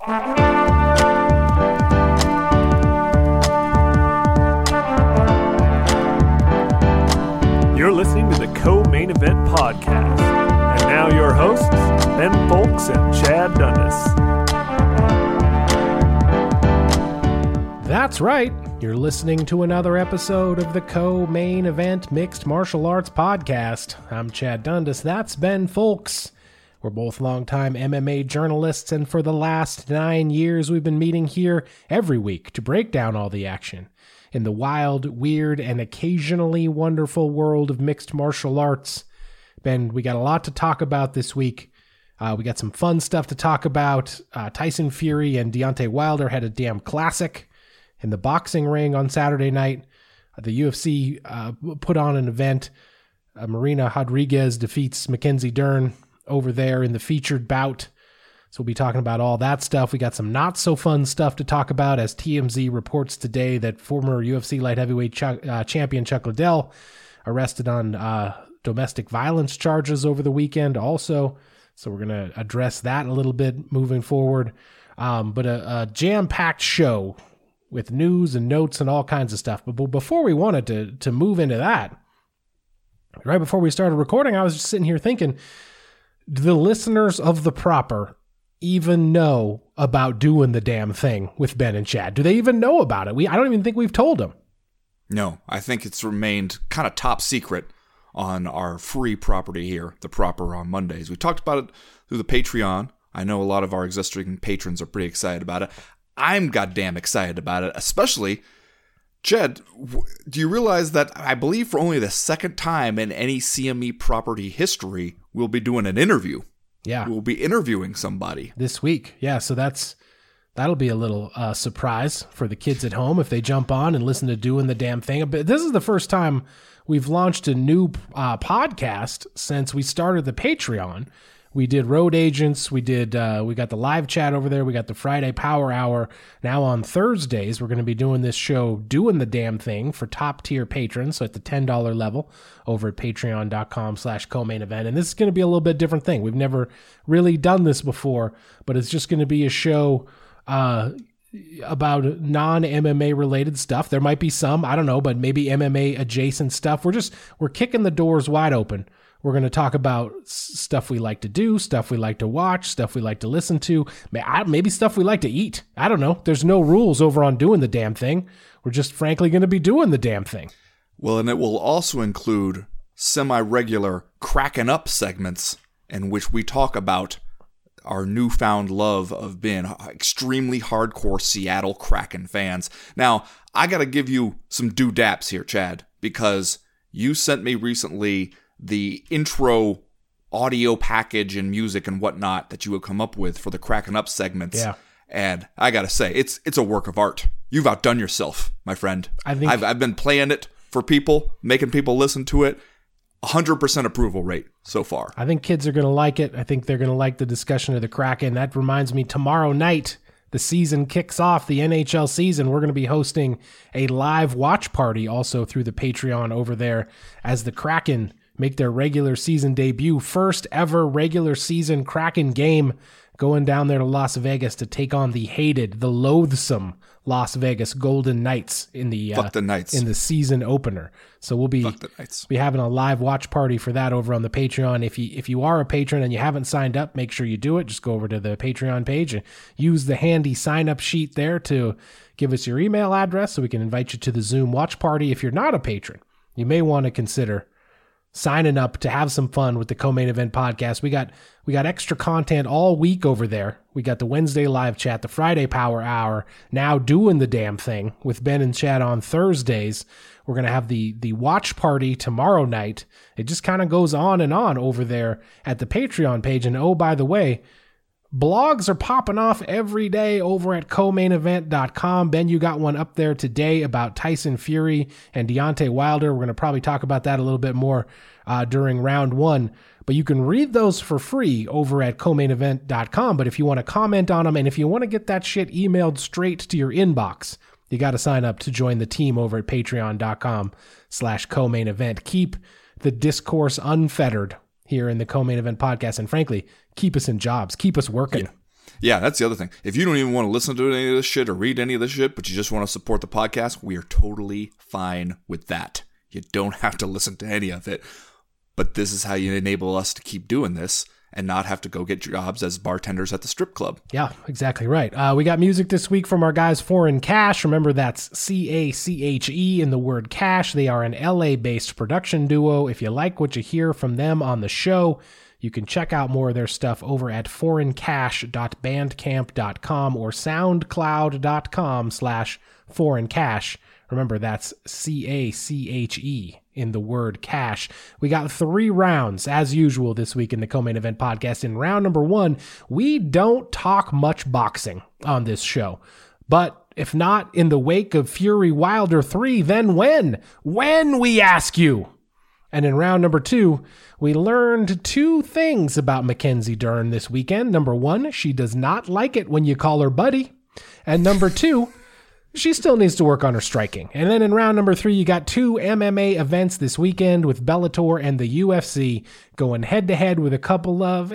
You're listening to the Co-Main Event Podcast. And now your hosts, Ben Folks and Chad Dundas. That's right. You're listening to another episode of the Co-Main Event Mixed Martial Arts Podcast. I'm Chad Dundas. That's Ben Folks. We're both longtime MMA journalists, and for the last 9 years, we've been meeting here every week to break down all the action in the wild, weird, and occasionally wonderful world of mixed martial arts. Ben, we got a lot to talk about this week. We got some fun stuff to talk about. Tyson Fury and Deontay Wilder had a damn classic in the boxing ring on Saturday night. The UFC put on an event. Marina Rodriguez defeats Mackenzie Dern over there in the featured bout. So we'll be talking about all that stuff. We got some not so fun stuff to talk about as TMZ reports today that former UFC light heavyweight champion Chuck Liddell arrested on domestic violence charges over the weekend also. So we're going to address that a little bit moving forward. But a jam-packed show with news and notes and all kinds of stuff. But before we wanted to move into that, right before we started recording, I was just sitting here thinking, do the listeners of The Proper even know about doing the damn thing with Ben and Chad? Do they even know about it? I don't even think we've told them. No, I think it's remained kind of top secret on our free property here, The Proper on Mondays. We talked about it through the Patreon. I know a lot of our existing patrons are pretty excited about it. I'm goddamn excited about it, especially, Chad, do you realize that I believe for only the second time in any CME property history, we'll be doing an interview? Yeah. We'll be interviewing somebody. This week. Yeah, so that'll be a little surprise for the kids at home if they jump on and listen to Doing the Damn Thing. But this is the first time we've launched a new podcast since we started the Patreon. We did Road Agents. We got the live chat over there. We got the Friday Power Hour. Now on Thursdays, we're going to be doing this show, Doing the Damn Thing, for top tier patrons. So at the $10 level over at patreon.com/co-main event. And this is going to be a little bit different thing. We've never really done this before, but it's just going to be a show about non-MMA related stuff. There might be some, I don't know, but maybe MMA adjacent stuff. We're kicking the doors wide open. We're going to talk about stuff we like to do, stuff we like to watch, stuff we like to listen to, maybe stuff we like to eat. I don't know. There's no rules over on Doing the Damn Thing. We're just frankly going to be doing the damn thing. Well, and it will also include semi-regular cracking up segments in which we talk about our newfound love of being extremely hardcore Seattle Kraken fans. Now, I got to give you some due-daps here, Chad, because you sent me recently the intro audio package and music and whatnot that you would come up with for the Cracking Up segments. Yeah. And I gotta say, it's a work of art. You've outdone yourself, my friend. I've been playing it for people, making people listen to it. 100% approval rate so far. I think kids are going to like it. I think they're going to like the discussion of the Kraken. That reminds me, tomorrow night, the season kicks off, the NHL season. We're going to be hosting a live watch party also through the Patreon over there as the Kraken make their regular season debut. First ever regular season Kraken game, going down there to Las Vegas to take on the hated, the loathsome Las Vegas Golden Knights in the in the season opener. So we'll be having a live watch party for that over on the Patreon. If you are a patron and you haven't signed up, make sure you do it. Just go over to the Patreon page and use the handy sign up sheet there to give us your email address so we can invite you to the Zoom watch party. If you're not a patron, you may want to consider signing up to have some fun with the Co-Main Event podcast. We got extra content all week over there. We got the Wednesday live chat, the Friday Power Hour, now Doing the Damn Thing with Ben and Chad on Thursdays. We're going to have the watch party tomorrow night. It just kind of goes on and on over there at the Patreon page. And oh, by the way, blogs are popping off every day over at comainevent.com. Ben, you got one up there today about Tyson Fury and Deontay Wilder. We're going to probably talk about that a little bit more during round one. But you can read those for free over at comainevent.com. But if you want to comment on them and if you want to get that shit emailed straight to your inbox, you got to sign up to join the team over at patreon.com/co-main-event. Keep the discourse unfettered here in the Co-Main Event podcast. And frankly, keep us in jobs. Keep us working. Yeah, that's the other thing. If you don't even want to listen to any of this shit or read any of this shit, but you just want to support the podcast, we are totally fine with that. You don't have to listen to any of it. But this is how you enable us to keep doing this and not have to go get jobs as bartenders at the strip club. Yeah, exactly right. We got music this week from our guys Foreign Cash. Remember, that's CACHE in the word cash. They are an LA-based production duo. If you like what you hear from them on the show, you can check out more of their stuff over at foreigncash.bandcamp.com or soundcloud.com/foreigncash. Remember, that's CACHE in the word cash. We got 3 rounds, as usual, this week in the Co-Main Event podcast. In round number 1, we don't talk much boxing on this show. But if not in the wake of Fury Wilder 3, then when? When, we ask you? And in round number 2, we learned 2 things about Mackenzie Dern this weekend. Number 1, she does not like it when you call her buddy. And number 2, she still needs to work on her striking. And then in round number 3, you got 2 MMA events this weekend with Bellator and the UFC going head-to-head with a couple of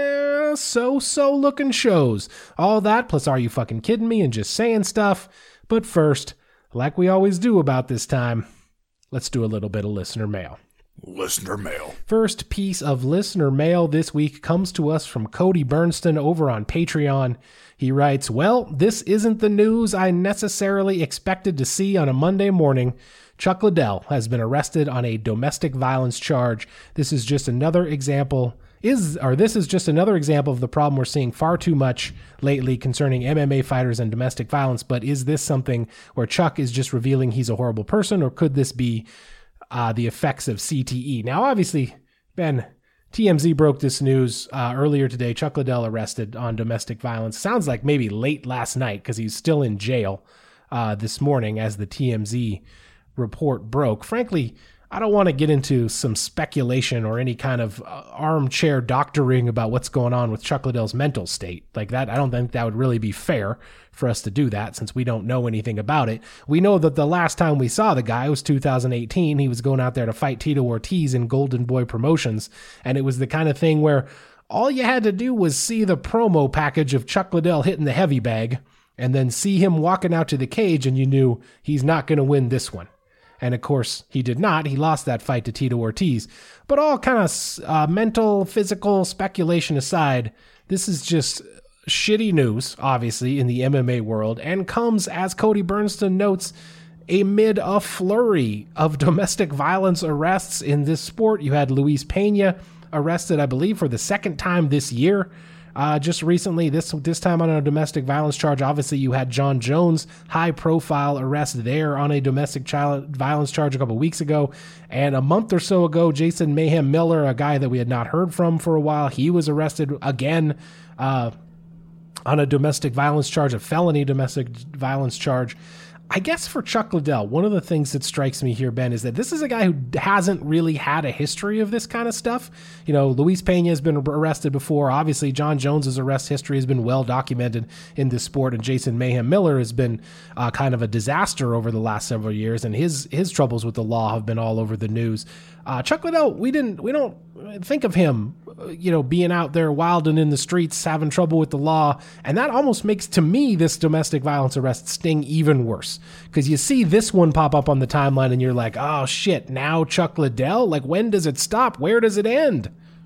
so-so looking shows. All that, plus Are You Fucking Kidding Me and Just Saying Stuff. But first, like we always do about this time, let's do a little bit of listener mail. Listener mail. First piece of listener mail this week comes to us from Cody Bernston over on Patreon. He writes, well, this isn't the news I necessarily expected to see on a Monday morning. Chuck Liddell has been arrested on a domestic violence charge. This is just another example of the problem we're seeing far too much lately concerning MMA fighters and domestic violence. But is this something where Chuck is just revealing he's a horrible person, or could this be the effects of CTE? Now, obviously, Ben, TMZ broke this news earlier today. Chuck Liddell arrested on domestic violence. Sounds like maybe late last night because he's still in jail this morning as the TMZ report broke. Frankly, I don't want to get into some speculation or any kind of armchair doctoring about what's going on with Chuck Liddell's mental state. Like that, I don't think that would really be fair for us to do that since we don't know anything about it. We know that the last time we saw the guy was 2018. He was going out there to fight Tito Ortiz in Golden Boy Promotions, and it was the kind of thing where all you had to do was see the promo package of Chuck Liddell hitting the heavy bag and then see him walking out to the cage, and you knew he's not going to win this one. And of course, he did not. He lost that fight to Tito Ortiz. But all kind of mental, physical speculation aside, this is just shitty news, obviously, in the MMA world, and comes, as Cody Bernston notes, amid a flurry of domestic violence arrests in this sport. You had Luis Pena arrested, I believe, for the 2nd time this year. Just recently, this time on a domestic violence charge. Obviously, you had John Jones, high-profile arrest there on a domestic violence charge a couple weeks ago. And a month or so ago, Jason Mayhem Miller, a guy that we had not heard from for a while, he was arrested again on a domestic violence charge, a felony domestic violence charge. I guess for Chuck Liddell, one of the things that strikes me here, Ben, is that this is a guy who hasn't really had a history of this kind of stuff. You know, Luis Pena has been arrested before. Obviously, John Jones's arrest history has been well documented in this sport, and Jason Mayhem Miller has been kind of a disaster over the last several years, and his troubles with the law have been all over the news. Chuck Liddell, we don't think of him, being out there wilding in the streets, having trouble with the law. And that almost makes, to me, this domestic violence arrest sting even worse. Because you see this one pop up on the timeline and you're like, oh shit, now Chuck Liddell? Like, when does it stop? Where does it end?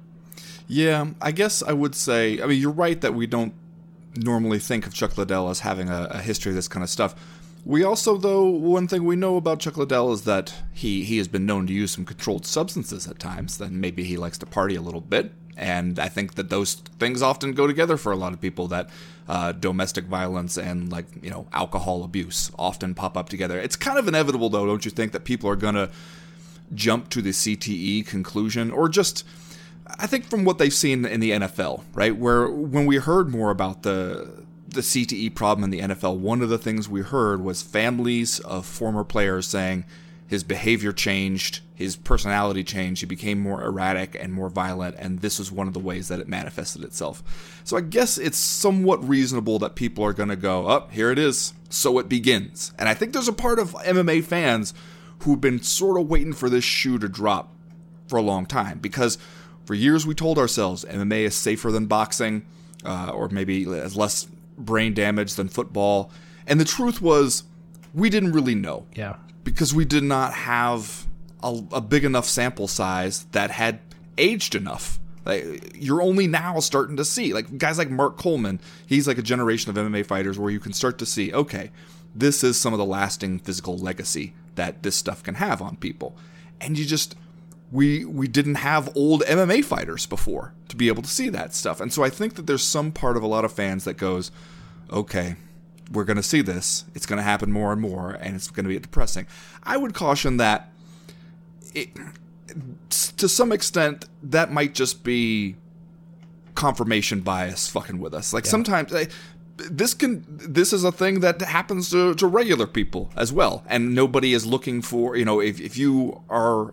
Yeah, I guess I would say, you're right that we don't normally think of Chuck Liddell as having a history of this kind of stuff. We also, though, one thing we know about Chuck Liddell is that he has been known to use some controlled substances at times. Then maybe he likes to party a little bit. And I think that those things often go together for a lot of people, that domestic violence and, alcohol abuse often pop up together. It's kind of inevitable, though, don't you think, that people are going to jump to the CTE conclusion, or just, I think from what they've seen in the NFL, right, where when we heard more about the CTE problem in the NFL, one of the things we heard was families of former players saying his behavior changed, his personality changed, he became more erratic and more violent, and this was one of the ways that it manifested itself. So I guess it's somewhat reasonable that people are going to go, oh, here it is, so it begins. And I think there's a part of MMA fans who've been sort of waiting for this shoe to drop for a long time, because for years we told ourselves MMA is safer than boxing. or maybe has less brain damage than football. And the truth was, we didn't really know. Yeah. Because we did not have a big enough sample size that had aged enough. Like, you're only now starting to see, like, guys like Mark Coleman, he's like a generation of MMA fighters where you can start to see, okay, this is some of the lasting physical legacy that this stuff can have on people. And you just, we didn't have old MMA fighters before to be able to see that stuff. And so I think that there's some part of a lot of fans that goes, okay, we're going to see this. It's going to happen more and more, and it's going to be depressing. I would caution that to some extent, that might just be confirmation bias fucking with us. Like, sometimes this is a thing that happens to regular people as well, and nobody is looking for, if you are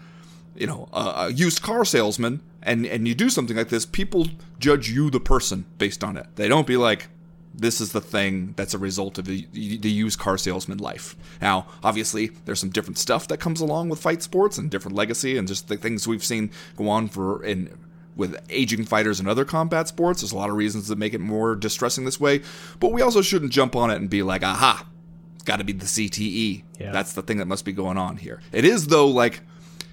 a used car salesman and you do something like this, people judge you, the person, based on it. They don't be like, this is the thing that's a result of the used car salesman life. Now, obviously, there's some different stuff that comes along with fight sports and different legacy and just the things we've seen go on with aging fighters and other combat sports. There's a lot of reasons that make it more distressing this way. But we also shouldn't jump on it and be like, aha, it's got to be the CTE. Yeah. That's the thing that must be going on here. It is, though, like,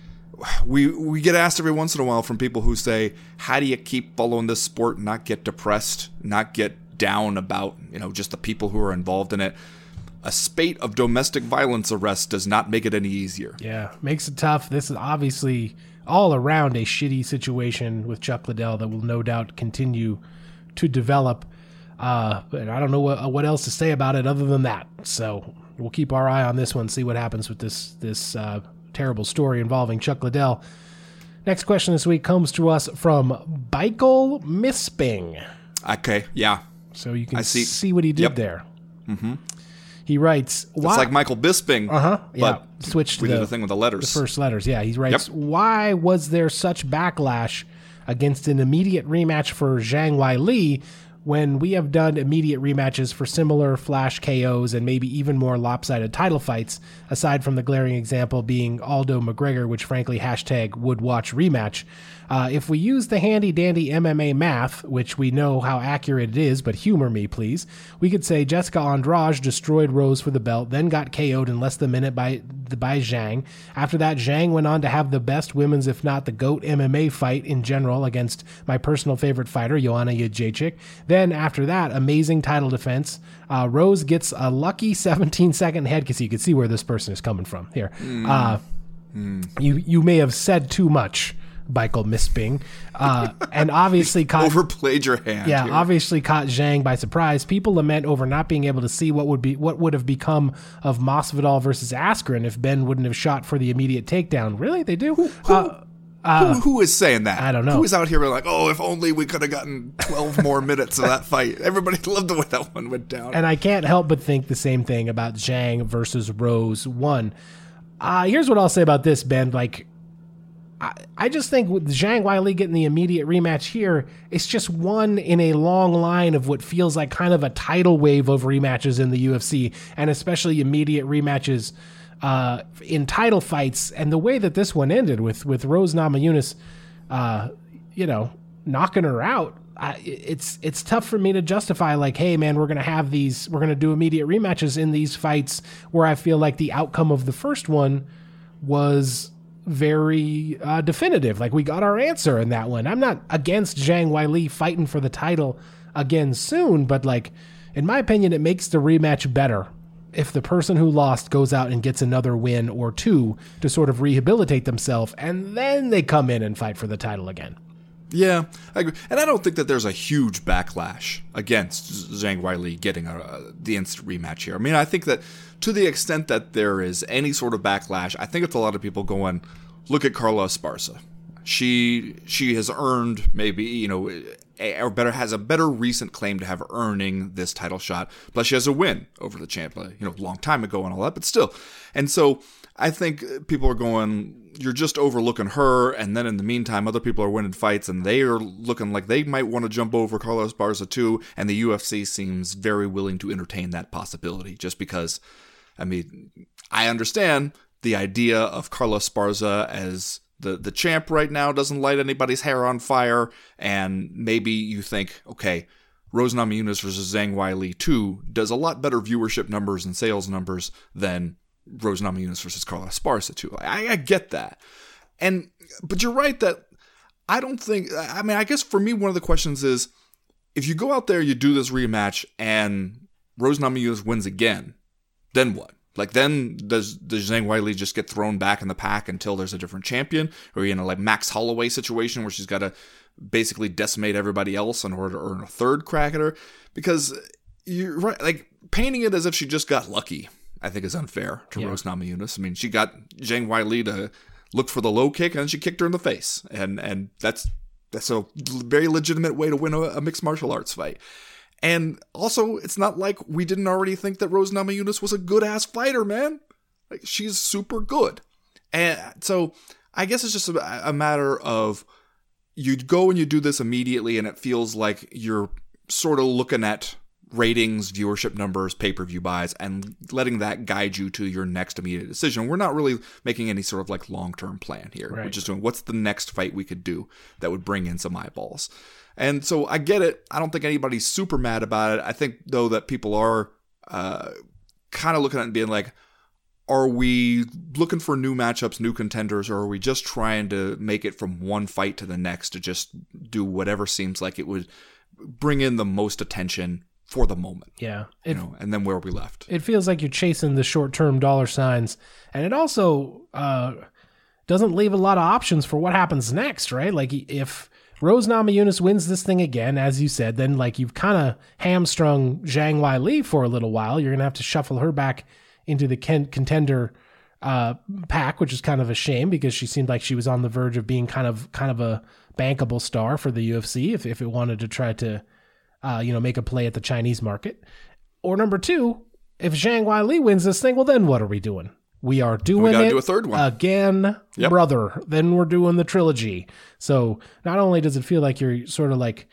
we get asked every once in a while from people who say, how do you keep following this sport and not get depressed, not get down about, just the people who are involved in it? A spate of domestic violence arrests does not make it any easier. Yeah, makes it tough. This is obviously all around a shitty situation with Chuck Liddell that will no doubt continue to develop. But I don't know what else to say about it other than that. So we'll keep our eye on this one, see what happens with this terrible story involving Chuck Liddell. Next question this week comes to us from Michael Misping. Okay, yeah. So you can see what he did there. Mm-hmm. He writes, it's like Michael Bisping. Yeah. Switched we did the thing with the letters. The first letters. Yeah. He writes, why was there such backlash against an immediate rematch for Zhang Weili when we have done immediate rematches for similar flash KOs and maybe even more lopsided title fights, aside from the glaring example being Aldo McGregor, which frankly #would watch rematch. If we use the handy-dandy MMA math, which we know how accurate it is, but humor me, please, we could say Jessica Andrade destroyed Rose for the belt, then got KO'd in less than a minute by Zhang. After that, Zhang went on to have the best women's, if not the GOAT MMA fight in general against my personal favorite fighter, Joanna Jędrzejczyk. Then after that, amazing title defense. Rose gets a lucky 17-second head kick. You can see where this person is coming from here. You may have said too much, Michael Misping, and obviously overplayed your hand. Yeah, here. Obviously caught Zhang by surprise. People lament over not being able to see what would have become of Masvidal versus Askren if Ben wouldn't have shot for the immediate takedown. Really, they do. Who is saying that? I don't know. Who is out here like, oh, if only we could have gotten 12 more minutes of that fight. Everybody loved the way that one went down. And I can't help but think the same thing about Zhang versus Rose 1. Here's what I'll say about this, Ben. Like, I just think with Zhang Weili getting the immediate rematch here, it's just one in a long line of what feels like kind of a tidal wave of rematches in the UFC, and especially immediate rematches in title fights. And the way that this one ended with Rose Namajunas, knocking her out, it's tough for me to justify like, hey man, we're going to do immediate rematches in these fights where I feel like the outcome of the first one was very definitive. Like, we got our answer in that one. I'm not against Zhang Weili fighting for the title again soon, but like, in my opinion, it makes the rematch better if the person who lost goes out and gets another win or two to sort of rehabilitate themselves, and then they come in and fight for the title again. Yeah, I agree. And I don't think that there's a huge backlash against Zhang Weili getting the instant rematch here. I mean, I think that to the extent that there is any sort of backlash, I think it's a lot of people going, look at Carla Esparza. She has earned maybe, has a better recent claim to have earning this title shot. Plus she has a win over the champ, a long time ago and all that, but still. And so I think people are going, you're just overlooking her, and then in the meantime, other people are winning fights, and they are looking like they might want to jump over Carla Esparza too, and the UFC seems very willing to entertain that possibility, just because, I mean, I understand the idea of Carla Esparza as the champ right now doesn't light anybody's hair on fire, and maybe you think, okay, Rose Namajunas versus Zhang Weili 2 does a lot better viewership numbers and sales numbers than Rose Namajunas versus Carla Esparza 2. I get that. But you're right that I guess for me, one of the questions is, if you go out there, you do this rematch, and Rose Namajunas wins again, then what? Like, then does Zhang Weili just get thrown back in the pack until there's a different champion? Or are you in a like Max Holloway situation where she's got to basically decimate everybody else in order to earn a third crack at her? Because you're right, like painting it as if she just got lucky, I think is unfair to Rose Namajunas. I mean, she got Zhang Weili to look for the low kick, and then she kicked her in the face, and that's a very legitimate way to win a mixed martial arts fight. And also, it's not like we didn't already think that Rose Namajunas was a good-ass fighter, man. Like, she's super good. And so, I guess it's just a matter of you go and you do this immediately, and it feels like you're sort of looking at ratings, viewership numbers, pay-per-view buys, and letting that guide you to your next immediate decision. We're not really making any sort of like long-term plan here. Right. We're just doing, what's the next fight we could do that would bring in some eyeballs? And so I get it. I don't think anybody's super mad about it. I think, though, that people are kind of looking at it and being like, are we looking for new matchups, new contenders, or are we just trying to make it from one fight to the next to just do whatever seems like it would bring in the most attention for the moment? Yeah. And then where are we left? It feels like you're chasing the short-term dollar signs. And it also doesn't leave a lot of options for what happens next, right? Like, if Rose Namajunas wins this thing again, as you said, then like you've kind of hamstrung Zhang Weili for a little while. You're going to have to shuffle her back into the contender pack, which is kind of a shame because she seemed like she was on the verge of being kind of a bankable star for the UFC if it wanted to try to make a play at the Chinese market. Or number two, if Zhang Weili wins this thing, well, then what are we doing? We are doing it do a third one again, yep. Brother. Then we're doing the trilogy. So not only does it feel like you're sort of like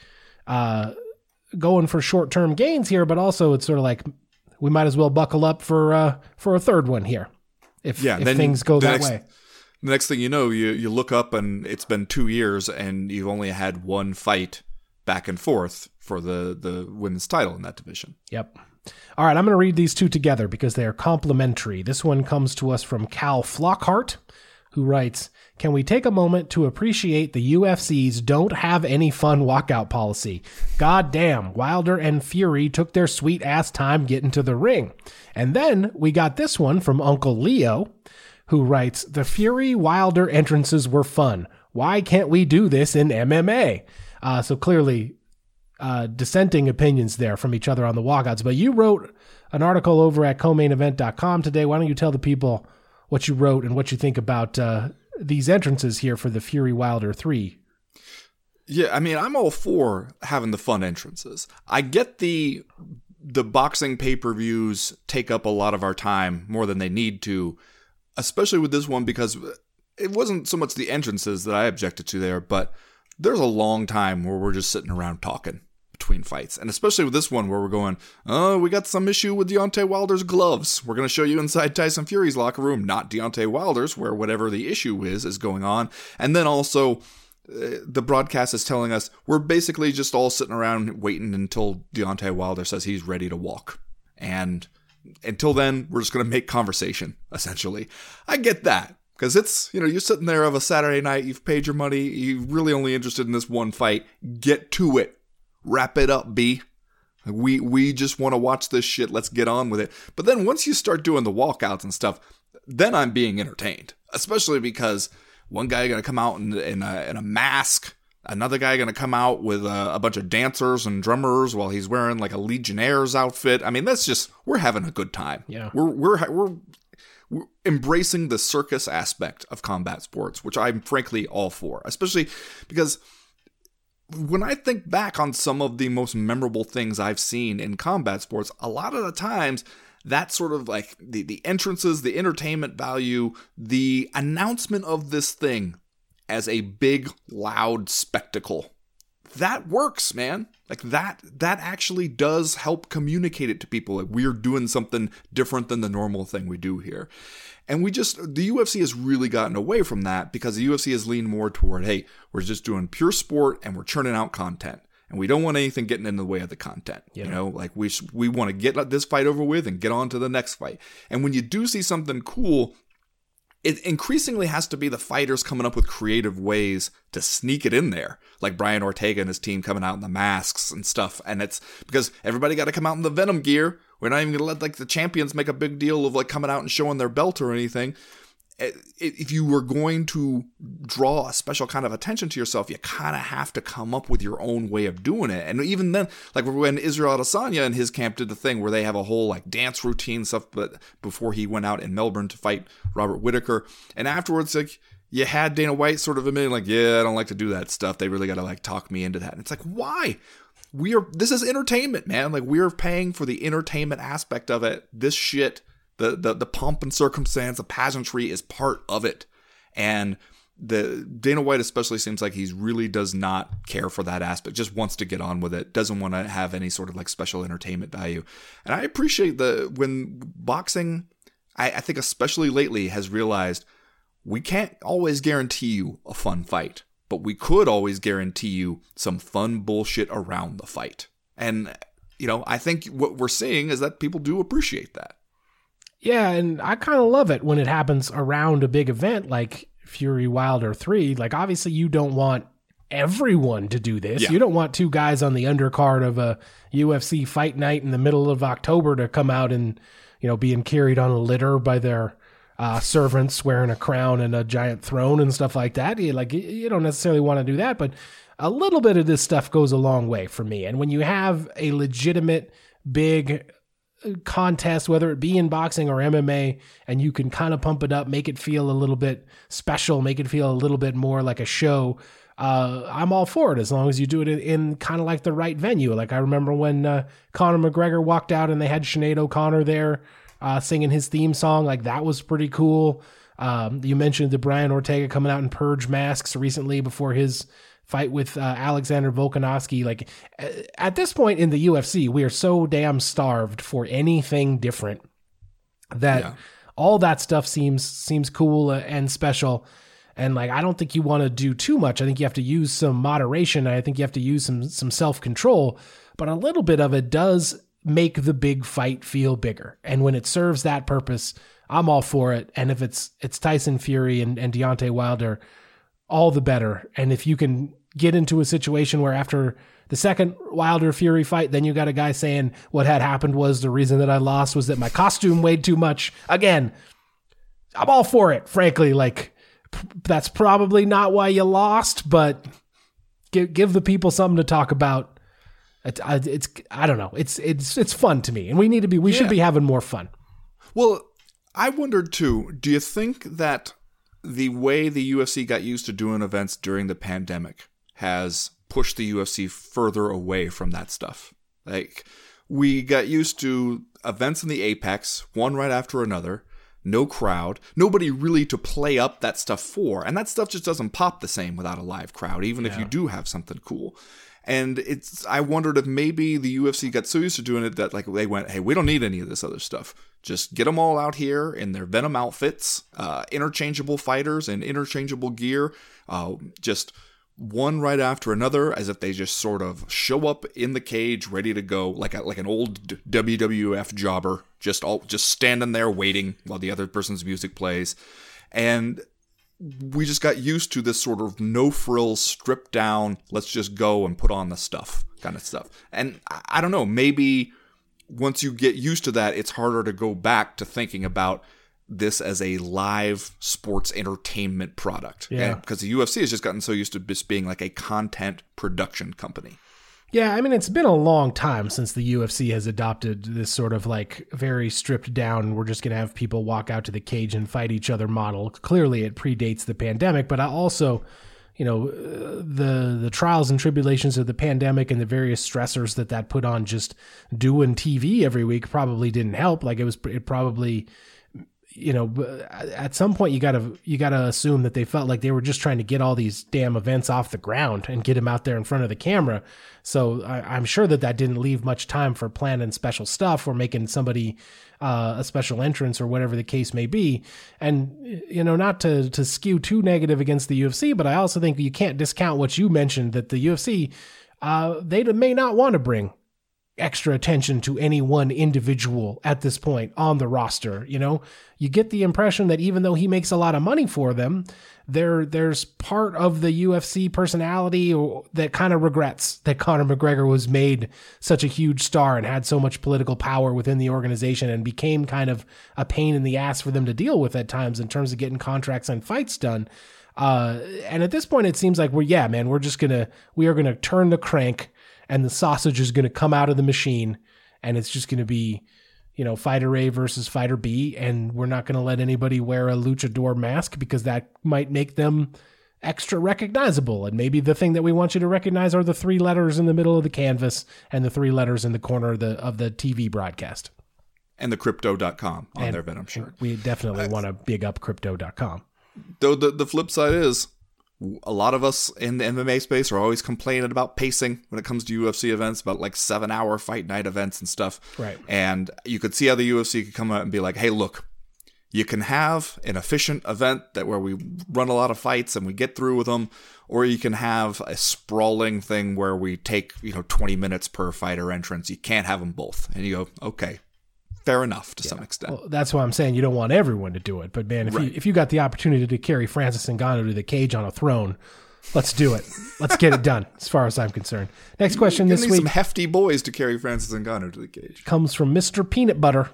going for short-term gains here, but also it's sort of like we might as well buckle up for a third one here if things go that way. The next thing you know, you look up and it's been 2 years and you've only had one fight back and forth for the women's title in that division. Yep. All right, I'm going to read these two together because they are complementary. This one comes to us from Cal Flockhart, who writes, "Can we take a moment to appreciate the UFC's don't have any fun walkout policy? God damn, Wilder and Fury took their sweet-ass time getting to the ring." And then we got this one from Uncle Leo, who writes, "The Fury-Wilder entrances were fun. Why can't we do this in MMA?" So clearly dissenting opinions there from each other on the walkouts. But you wrote an article over at comainevent.com today. Why don't you tell the people what you wrote and what you think about these entrances here for the Fury Wilder 3? Yeah, I mean, I'm all for having the fun entrances. I get the boxing pay-per-views take up a lot of our time more than they need to, especially with this one, because it wasn't so much the entrances that I objected to there, but there's a long time where we're just sitting around talking between fights. And especially with this one where we're going, oh, we got some issue with Deontay Wilder's gloves. We're going to show you inside Tyson Fury's locker room, not Deontay Wilder's, where whatever the issue is going on. And then also the broadcast is telling us we're basically just all sitting around waiting until Deontay Wilder says he's ready to walk. And until then, we're just going to make conversation, essentially. I get that. Because it's, you're sitting there of a Saturday night, you've paid your money, you're really only interested in this one fight. Get to it. Wrap it up, B. We just want to watch this shit. Let's get on with it. But then once you start doing the walkouts and stuff, then I'm being entertained. Especially because one guy going to come out in a mask, another guy going to come out with a bunch of dancers and drummers while he's wearing like a Legionnaire's outfit. I mean, that's just, we're having a good time. Yeah. We're embracing the circus aspect of combat sports, which I'm frankly all for, especially because when I think back on some of the most memorable things I've seen in combat sports, a lot of the times that sort of like the entrances, the entertainment value, the announcement of this thing as a big, loud spectacle that works, man. Like that actually does help communicate it to people. Like we're doing something different than the normal thing we do here. And the UFC has really gotten away from that because the UFC has leaned more toward, hey, we're just doing pure sport and we're churning out content. And we don't want anything getting in the way of the content. Yeah. You know, like we want to get this fight over with and get on to the next fight. And when you do see something cool, it increasingly has to be the fighters coming up with creative ways to sneak it in there. Like Brian Ortega and his team coming out in the masks and stuff. And it's because everybody got to come out in the Venom gear. We're not even going to let like the champions make a big deal of like coming out and showing their belt or anything. If you were going to draw a special kind of attention to yourself, you kind of have to come up with your own way of doing it. And even then, like when Israel Adesanya and his camp did the thing where they have a whole like dance routine stuff, but before he went out in Melbourne to fight Robert Whittaker, and afterwards, like you had Dana White sort of admitting, like, yeah, I don't like to do that stuff. They really got to like talk me into that. And it's like, why? This is entertainment, man. Like we're paying for the entertainment aspect of it. This shit. The pomp and circumstance, the pageantry is part of it. And the Dana White especially seems like he really does not care for that aspect, just wants to get on with it, doesn't want to have any sort of like special entertainment value. And I appreciate when boxing, I think especially lately, has realized we can't always guarantee you a fun fight, but we could always guarantee you some fun bullshit around the fight. And, you know, I think what we're seeing is that people do appreciate that. Yeah, and I kind of love it when it happens around a big event like Fury Wilder 3. Like, obviously, you don't want everyone to do this. Yeah. You don't want two guys on the undercard of a UFC fight night in the middle of October to come out and, you know, being carried on a litter by their servants wearing a crown and a giant throne and stuff like that. You don't necessarily want to do that, but a little bit of this stuff goes a long way for me. And when you have a legitimate big contest, whether it be in boxing or MMA, and you can kind of pump it up, make it feel a little bit special, make it feel a little bit more like a show, I'm all for it as long as you do it in kind of like the right venue. Like I remember when Conor McGregor walked out and they had Sinead O'Connor there singing his theme song. Like that was pretty cool. You mentioned the Brian Ortega coming out in purge masks recently before his fight with Alexander Volkanovski. Like at this point in the UFC, we are so damn starved for anything different that all that stuff seems cool and special. And like, I don't think you want to do too much. I think you have to use some moderation. I think you have to use some self-control, but a little bit of it does make the big fight feel bigger. And when it serves that purpose, I'm all for it. And if it's Tyson Fury and Deontay Wilder, all the better. And if you can get into a situation where after the second Wilder Fury fight, then you got a guy saying what had happened was the reason that I lost was that my costume weighed too much. Again, I'm all for it. Frankly, like that's probably not why you lost, but give the people something to talk about. It's I don't know. It's fun to me, and we should be having more fun. Well, I wondered too. Do you think that the way the UFC got used to doing events during the pandemic has pushed the UFC further away from that stuff? Like, we got used to events in the Apex, one right after another, no crowd, nobody really to play up that stuff for, and that stuff just doesn't pop the same without a live crowd, even if you do have something cool. And I wondered if maybe the UFC got so used to doing it that like they went, hey, we don't need any of this other stuff. Just get them all out here in their Venom outfits, interchangeable fighters and interchangeable gear, just one right after another, as if they just sort of show up in the cage ready to go, like an old WWF jobber, just standing there waiting while the other person's music plays. And we just got used to this sort of no frills, stripped down, let's just go and put on the stuff kind of stuff. And I don't know, maybe once you get used to that, it's harder to go back to thinking about this as a live sports entertainment product. Yeah. Because the UFC has just gotten so used to just being like a content production company. Yeah, I mean, it's been a long time since the UFC has adopted this sort of like very stripped down, we're just going to have people walk out to the cage and fight each other model. Clearly it predates the pandemic, but I also, you know, the trials and tribulations of the pandemic and the various stressors that put on just doing TV every week probably didn't help. Like it probably, at some point you gotta assume that they felt like they were just trying to get all these damn events off the ground and get him out there in front of the camera. So I'm sure that didn't leave much time for planning special stuff or making somebody a special entrance or whatever the case may be. And, not to skew too negative against the UFC, but I also think you can't discount what you mentioned, that the UFC, they may not want to bring extra attention to any one individual at this point on the roster. You get the impression that even though he makes a lot of money for them, there's part of the UFC personality that kind of regrets that Conor McGregor was made such a huge star and had so much political power within the organization and became kind of a pain in the ass for them to deal with at times in terms of getting contracts and fights done. And at this point, it seems like we are going to turn the crank, and the sausage is going to come out of the machine, and it's just going to be, fighter A versus fighter B, and we're not going to let anybody wear a luchador mask because that might make them extra recognizable. And maybe the thing that we want you to recognize are the 3 letters in the middle of the canvas and the 3 letters in the corner of the TV broadcast. And the crypto.com on their event, I'm sure. We definitely want to big up crypto.com. Though the flip side is, a lot of us in the MMA space are always complaining about pacing when it comes to UFC events, about like 7-hour fight night events and stuff. Right. And you could see how the UFC could come out and be like, hey, look, you can have an efficient event where we run a lot of fights and we get through with them, or you can have a sprawling thing where we take 20 minutes per fighter entrance. You can't have them both. And you go, okay, fair enough to some extent. Well, that's why I'm saying you don't want everyone to do it. But man, if you got the opportunity to carry Francis Ngannou to the cage on a throne, let's do it. Let's get it done, as far as I'm concerned. Next question this week. Some hefty boys to carry Francis Ngannou to the cage. Comes from Mr. Peanut Butter.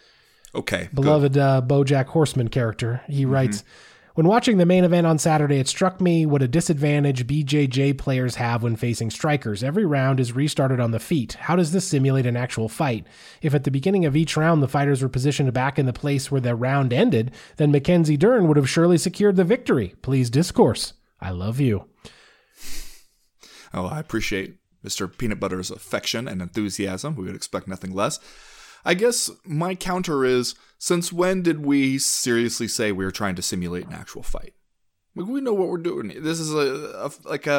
Okay. Beloved BoJack Horseman character. He writes, when watching the main event on Saturday, it struck me what a disadvantage BJJ players have when facing strikers. Every round is restarted on the feet. How does this simulate an actual fight? If at the beginning of each round the fighters were positioned back in the place where the round ended, then Mackenzie Dern would have surely secured the victory. Please discourse. I love you. Oh, I appreciate Mr. Peanut Butter's affection and enthusiasm. We would expect nothing less. I guess my counter is, since when did we seriously say we were trying to simulate an actual fight? We know what we're doing. This is a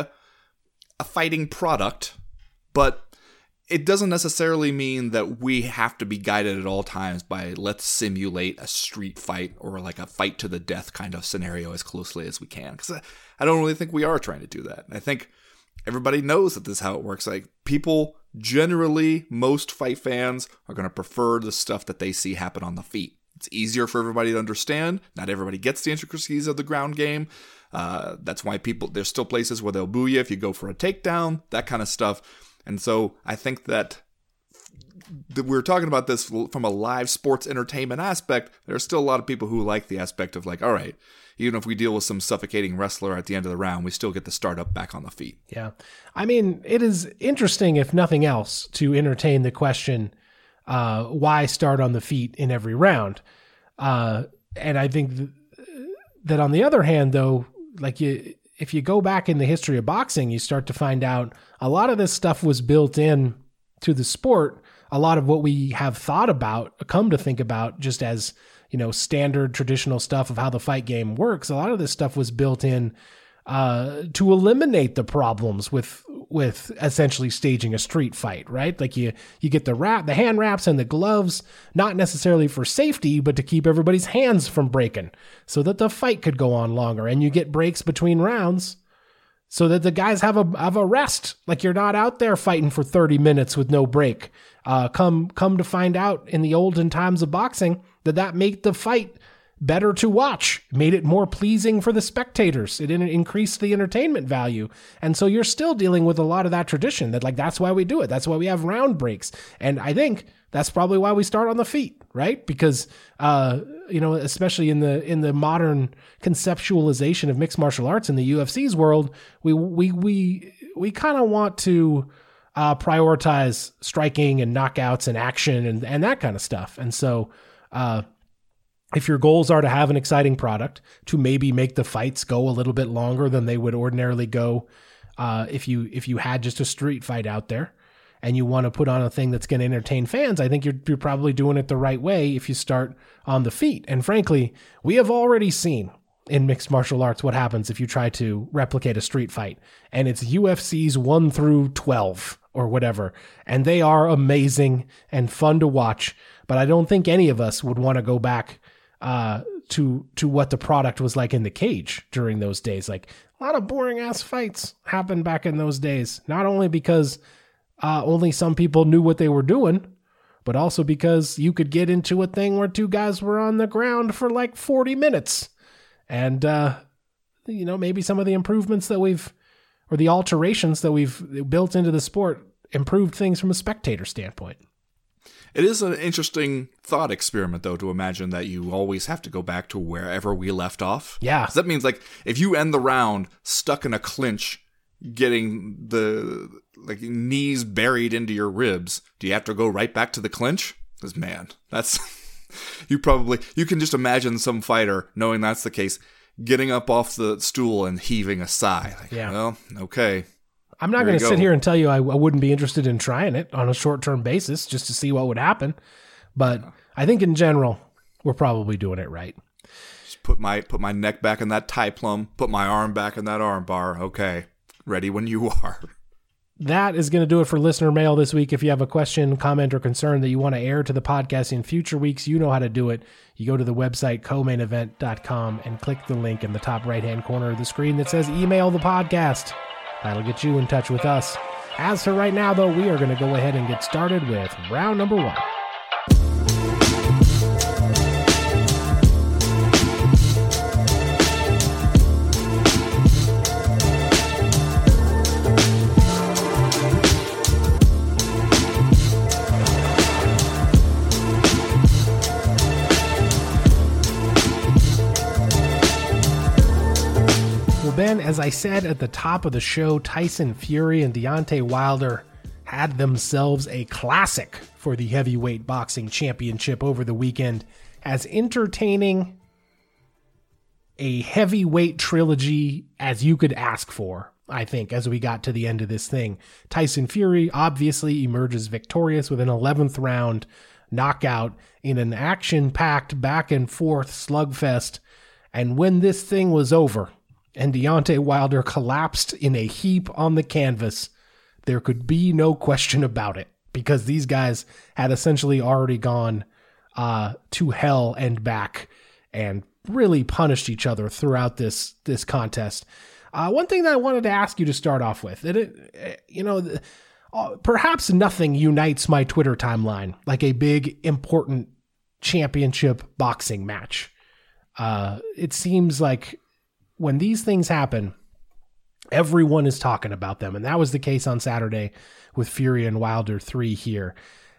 fighting product, but it doesn't necessarily mean that we have to be guided at all times by let's simulate a street fight or like a fight to the death kind of scenario as closely as we can. Because I don't really think we are trying to do that. I think everybody knows that this is how it works. Like, people generally, most fight fans are going to prefer the stuff that they see happen on the feet. It's easier for everybody to understand. Not everybody gets the intricacies of the ground game. That's why there's still places where they'll boo you if you go for a takedown, that kind of stuff. And so I think that we're talking about this from a live sports entertainment aspect. There are still a lot of people who like the aspect of like, all right, even if we deal with some suffocating wrestler at the end of the round, we still get the start up back on the feet. Yeah. I mean, it is interesting, if nothing else, to entertain the question, why start on the feet in every round? And I think that on the other hand, though, like if you go back in the history of boxing, you start to find out a lot of this stuff was built in to the sport. A lot of what we have come to think about just as, standard traditional stuff of how the fight game works. A lot of this stuff was built in to eliminate the problems with essentially staging a street fight, right? Like you get the hand wraps and the gloves, not necessarily for safety, but to keep everybody's hands from breaking so that the fight could go on longer. And you get breaks between rounds so that the guys have a rest. Like, you're not out there fighting for 30 minutes with no break. Come to find out in the olden times of boxing that made the fight better to watch, made it more pleasing for the spectators. It increased the entertainment value. And so you're still dealing with a lot of that tradition that's why we do it. That's why we have round breaks. And I think that's probably why we start on the feet, right? Because, especially in the modern conceptualization of mixed martial arts in the UFC's world, we kind of want to prioritize striking and knockouts and action and that kind of stuff. And so, if your goals are to have an exciting product, to maybe make the fights go a little bit longer than they would ordinarily go if you had just a street fight out there, and you want to put on a thing that's going to entertain fans, I think you're probably doing it the right way if you start on the feet. And frankly, we have already seen in mixed martial arts what happens if you try to replicate a street fight, and it's UFCs 1 through 12 or whatever, and they are amazing and fun to watch. But I don't think any of us would want to go back to what the product was like in the cage during those days. Like, a lot of boring ass fights happened back in those days, not only because only some people knew what they were doing, but also because you could get into a thing where two guys were on the ground for like 40 minutes. And, maybe some of the improvements that or the alterations that we've built into the sport improved things from a spectator standpoint. It is an interesting thought experiment, though, to imagine that you always have to go back to wherever we left off. Yeah. 'Cause that means, like, if you end the round stuck in a clinch, getting the knees buried into your ribs, do you have to go right back to the clinch? Because, man, that's... you can just imagine some fighter, knowing that's the case, getting up off the stool and heaving a sigh. Like, yeah. Well, okay. I'm not going to sit here and tell you I wouldn't be interested in trying it on a short-term basis just to see what would happen. But I think in general, we're probably doing it right. Just put my neck back in that tie plum, put my arm back in that arm bar. Okay. Ready when you are. That is going to do it for listener mail this week. If you have a question, comment, or concern that you want to air to the podcast in future weeks, you know how to do it. You go to the website, comainevent.com, and click the link in the top right-hand corner of the screen that says email the podcast. That'll get you in touch with us. As for right now, though, we are going to go ahead and get started with round number 1. Ben, as I said at the top of the show, Tyson Fury and Deontay Wilder had themselves a classic for the heavyweight boxing championship over the weekend, as entertaining a heavyweight trilogy as you could ask for, I think, as we got to the end of this thing. Tyson Fury obviously emerges victorious with an 11th round knockout in an action-packed back-and-forth slugfest, and when this thing was over and Deontay Wilder collapsed in a heap on the canvas, there could be no question about it, because these guys had essentially already gone to hell and back and really punished each other throughout this contest. One thing that I wanted to ask you to start off with, perhaps nothing unites my Twitter timeline like a big, important championship boxing match. It seems like when these things happen, everyone is talking about them. And that was the case on Saturday with Fury and Wilder 3 here.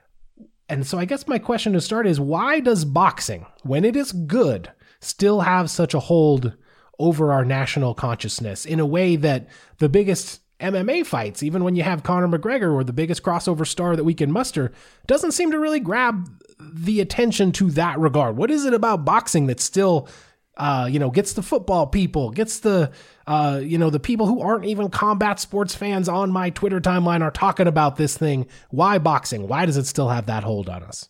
And so I guess my question to start is, why does boxing, when it is good, still have such a hold over our national consciousness in a way that the biggest MMA fights, even when you have Conor McGregor or the biggest crossover star that we can muster, doesn't seem to really grab the attention to that regard? What is it about boxing that still gets the football people, gets the people who aren't even combat sports fans on my Twitter timeline are talking about this thing? Why boxing? Why does it still have that hold on us?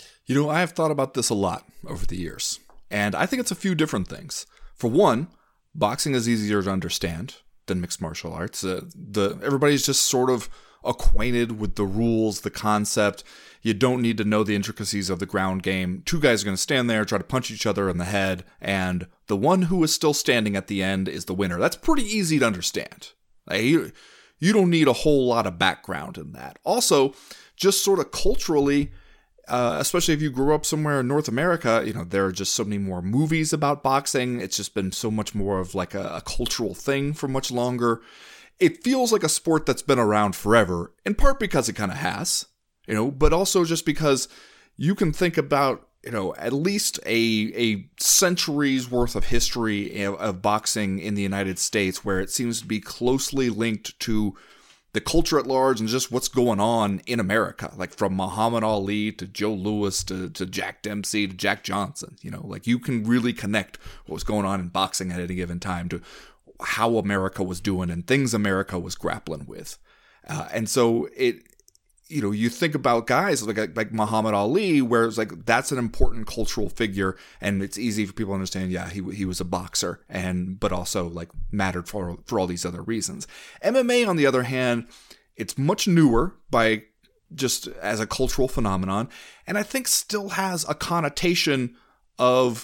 I have thought about this a lot over the years, and I think it's a few different things. For one, boxing is easier to understand than mixed martial arts. Everybody's just sort of acquainted with the rules, the concept. You don't need to know the intricacies of the ground game. Two guys are going to stand there, try to punch each other in the head, and the one who is still standing at the end is the winner. That's pretty easy to understand. You don't need a whole lot of background in that. Also, just sort of culturally, especially if you grew up somewhere in North America, there are just so many more movies about boxing. It's just been so much more of like a cultural thing for much longer. It feels like a sport that's been around forever, in part because it kind of has. But also just because you can think about, at least a century's worth of history of boxing in the United States, where it seems to be closely linked to the culture at large and just what's going on in America, like from Muhammad Ali to Joe Louis to Jack Dempsey to Jack Johnson. You can really connect what was going on in boxing at any given time to how America was doing and things America was grappling with. And so you think about guys like Muhammad Ali, where it's like that's an important cultural figure, and it's easy for people to understand. Yeah, he was a boxer, but also like mattered for all these other reasons. MMA, on the other hand, it's much newer by just as a cultural phenomenon, and I think still has a connotation of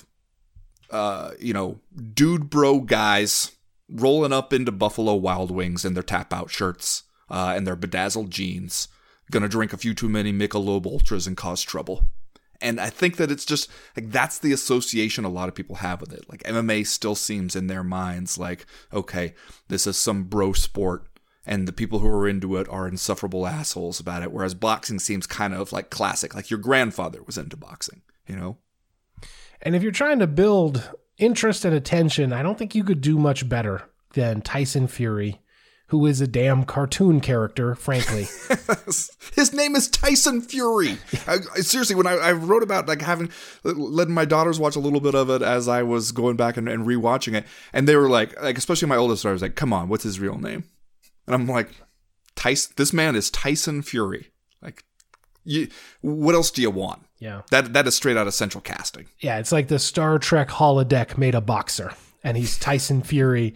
dude bro guys rolling up into Buffalo Wild Wings in their tap out shirts and their bedazzled jeans, gonna drink a few too many Michelob Ultras and cause trouble. And I think that it's just like that's the association a lot of people have with it. Like MMA still seems in their minds like, okay, this is some bro sport, and the people who are into it are insufferable assholes about it. Whereas boxing seems kind of like classic, like your grandfather was into boxing, And if you're trying to build interest and attention, I don't think you could do much better than Tyson Fury, who is a damn cartoon character, frankly. His name is Tyson Fury. Seriously, when I wrote about like letting my daughters watch a little bit of it as I was going back and rewatching it, and they were like especially my oldest daughter was like, "Come on, what's his real name?" And I'm like, this man is Tyson Fury. Like, what else do you want? Yeah, that is straight out of Central Casting. Yeah, it's like the Star Trek holodeck made a boxer, and he's Tyson Fury.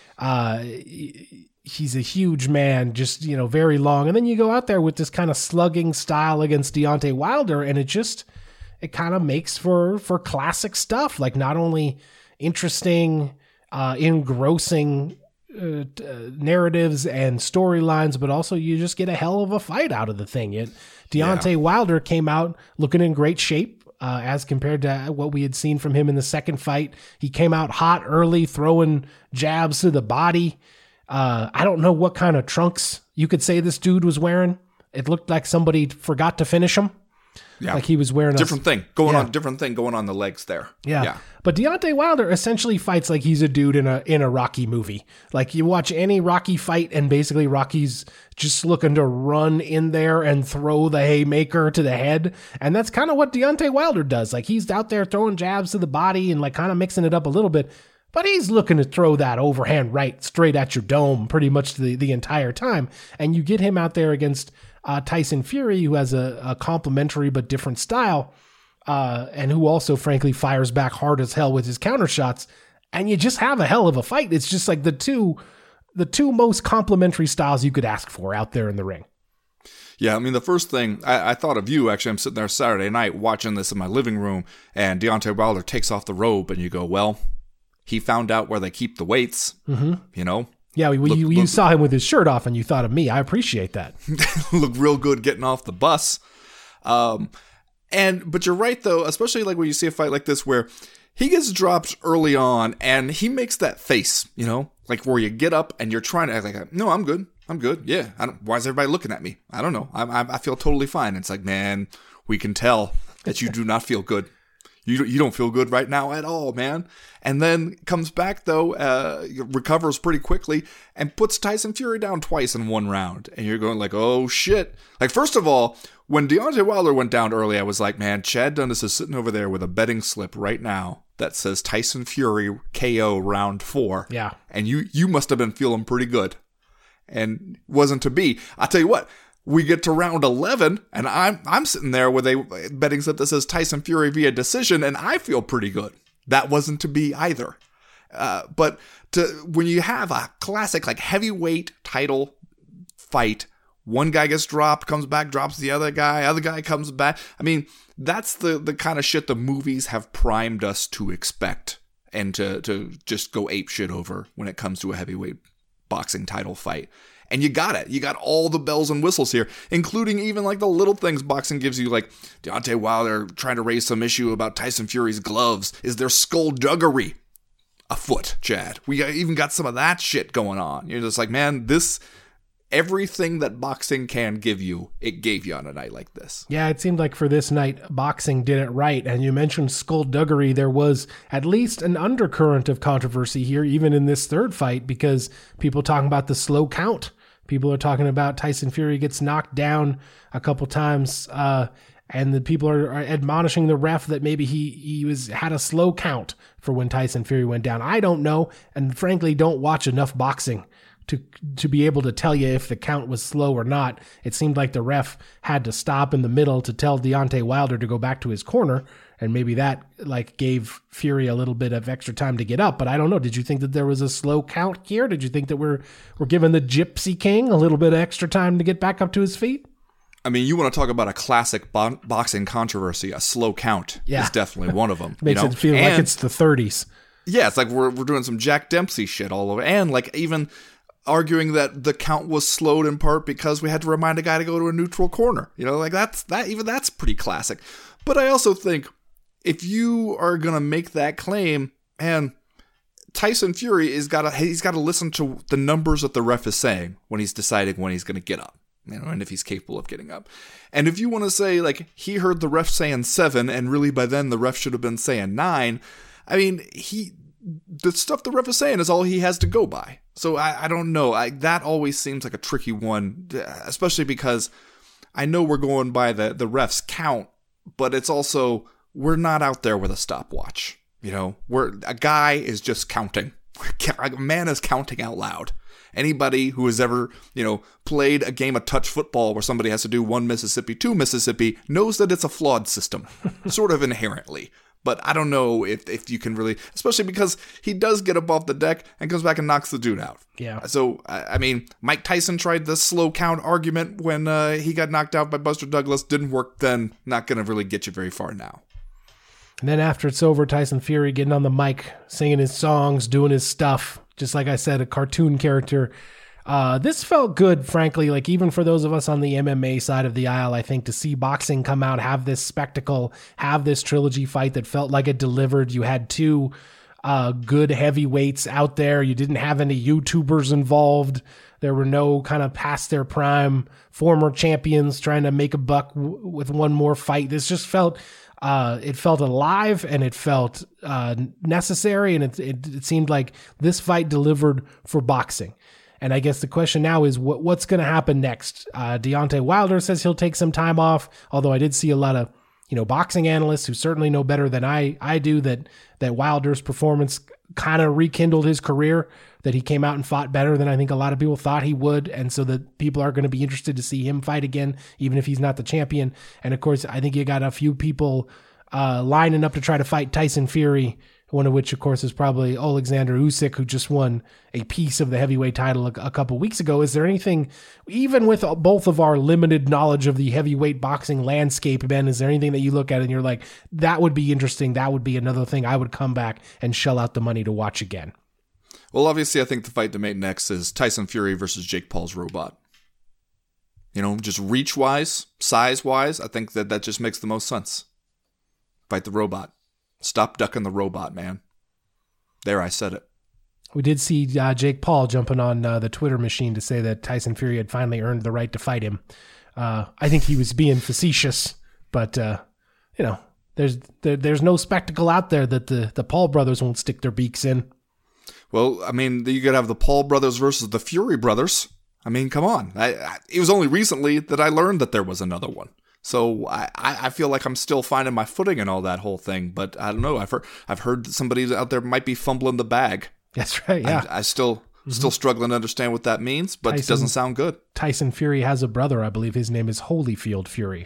He's a huge man, just, very long. And then you go out there with this kind of slugging style against Deontay Wilder, and it kind of makes for classic stuff. Like not only interesting, engrossing narratives and storylines, but also you just get a hell of a fight out of the thing. Deontay Wilder came out looking in great shape. As compared to what we had seen from him in the second fight. He came out hot early, throwing jabs to the body. I don't know what kind of trunks you could say this dude was wearing. It looked like somebody forgot to finish him. Yeah. Like he was wearing different thing going on the legs there. Yeah. But Deontay Wilder essentially fights like he's a dude in a Rocky movie. Like you watch any Rocky fight and basically Rocky's just looking to run in there and throw the haymaker to the head. And that's kind of what Deontay Wilder does. Like he's out there throwing jabs to the body and like kind of mixing it up a little bit. But he's looking to throw that overhand right straight at your dome pretty much the entire time. And you get him out there against Tyson Fury, who has a complementary but different style, and who also, frankly, fires back hard as hell with his counter shots. And you just have a hell of a fight. It's just like the two most complementary styles you could ask for out there in the ring. Yeah, I mean, the first thing I thought of you, actually, I'm sitting there Saturday night watching this in my living room, and Deontay Wilder takes off the robe, and you go, well, he found out where they keep the weights, Yeah, you saw him with his shirt off and you thought of me. I appreciate that. Look real good getting off the bus. But you're right, though, especially like when you see a fight like this where he gets dropped early on and he makes that face, like where you get up and you're trying to act like, no, I'm good. I'm good. Yeah. Why is everybody looking at me? I don't know. I feel totally fine. It's like, man, we can tell that you do not feel good. You don't feel good right now at all, man. And then comes back, though, recovers pretty quickly, and puts Tyson Fury down twice in one round. And you're going like, oh, shit. Like, first of all, when Deontay Wilder went down early, I was like, man, Chad Dundas is sitting over there with a betting slip right now that says Tyson Fury KO round 4. Yeah. And you must have been feeling pretty good. And wasn't to be. I'll tell you what. We get to round 11, and I'm sitting there with a betting slip that says Tyson Fury via decision, and I feel pretty good. That wasn't to be either. But when you have a classic like heavyweight title fight, one guy gets dropped, comes back, drops the other guy comes back. I mean, that's the kind of shit the movies have primed us to expect and to just go ape shit over when it comes to a heavyweight boxing title fight. And you got it. You got all the bells and whistles here, including even like the little things boxing gives you, like Deontay Wilder trying to raise some issue about Tyson Fury's gloves. Is there skullduggery afoot, Chad? We even got some of that shit going on. You're just like, man, everything that boxing can give you, it gave you on a night like this. Yeah, it seemed like for this night, boxing did it right. And you mentioned skullduggery. There was at least an undercurrent of controversy here, even in this third fight, because people talking about the slow count. People are talking about Tyson Fury gets knocked down a couple times, and the people are admonishing the ref that maybe he had a slow count for when Tyson Fury went down. I don't know, and frankly, don't watch enough boxing to be able to tell you if the count was slow or not. It seemed like the ref had to stop in the middle to tell Deontay Wilder to go back to his corner, and maybe that like gave Fury a little bit of extra time to get up. But I don't know. Did you think that there was a slow count here? Did you think that we're giving the Gypsy King a little bit of extra time to get back up to his feet? I mean, you want to talk about a classic boxing controversy. A slow count is definitely one of them. Makes it feel like it's the 30s. Yeah, it's like we're doing some Jack Dempsey shit all over, and like even arguing that the count was slowed in part because we had to remind a guy to go to a neutral corner. Like that's pretty classic. But I also think if you are gonna make that claim, and Tyson Fury he's got to listen to the numbers that the ref is saying when he's deciding when he's gonna get up, and if he's capable of getting up. And if you want to say like he heard the ref saying 7, and really by then the ref should have been saying 9. I mean, the stuff the ref is saying is all he has to go by. So I don't know. That always seems like a tricky one, especially because I know we're going by the ref's count, but it's also, we're not out there with a stopwatch. A guy is just counting. A man is counting out loud. Anybody who has ever, played a game of touch football where somebody has to do 1 Mississippi, 2 Mississippi, knows that it's a flawed system, sort of inherently. But I don't know if you can really, especially because he does get up off the deck and comes back and knocks the dude out. Yeah. So, I mean, Mike Tyson tried the slow count argument when he got knocked out by Buster Douglas. Didn't work then. Not going to really get you very far now. And then after it's over, Tyson Fury getting on the mic, singing his songs, doing his stuff. Just like I said, a cartoon character. This felt good, frankly, like even for those of us on the MMA side of the aisle, I think to see boxing come out, have this spectacle, have this trilogy fight that felt like it delivered. You had 2 good heavyweights out there. You didn't have any YouTubers involved. There were no kind of past their prime former champions trying to make a buck with one more fight. This just felt, it felt alive, and it felt necessary, and it seemed like this fight delivered for boxing. And I guess the question now is what's going to happen next? Deontay Wilder says he'll take some time off, although I did see a lot of boxing analysts who certainly know better than I do that Wilder's performance kind of rekindled his career, that he came out and fought better than I think a lot of people thought he would, and so that people are going to be interested to see him fight again, even if he's not the champion. And of course, I think you got a few people lining up to try to fight Tyson Fury, one of which, of course, is probably Alexander Usyk, who just won a piece of the heavyweight title a couple weeks ago. Is there anything, even with both of our limited knowledge of the heavyweight boxing landscape, Ben, is there anything that you look at and you're like, that would be interesting, that would be another thing I would come back and shell out the money to watch again? Well, obviously, I think the fight to make next is Tyson Fury versus Jake Paul's robot. Just reach-wise, size-wise, I think that just makes the most sense. Fight the robot. Stop ducking the robot, man. There, I said it. We did see Jake Paul jumping on the Twitter machine to say that Tyson Fury had finally earned the right to fight him. I think he was being facetious, but there's no spectacle out there that the Paul brothers won't stick their beaks in. Well, I mean, you could have the Paul brothers versus the Fury brothers. I mean, come on. It was only recently that I learned that there was another one. So I feel like I'm still finding my footing in all that whole thing, but I don't know. I've heard that somebody out there might be fumbling the bag. That's right. Yeah, I still struggling to understand what that means, but it doesn't sound good. Tyson Fury has a brother, I believe. His name is Holyfield Fury.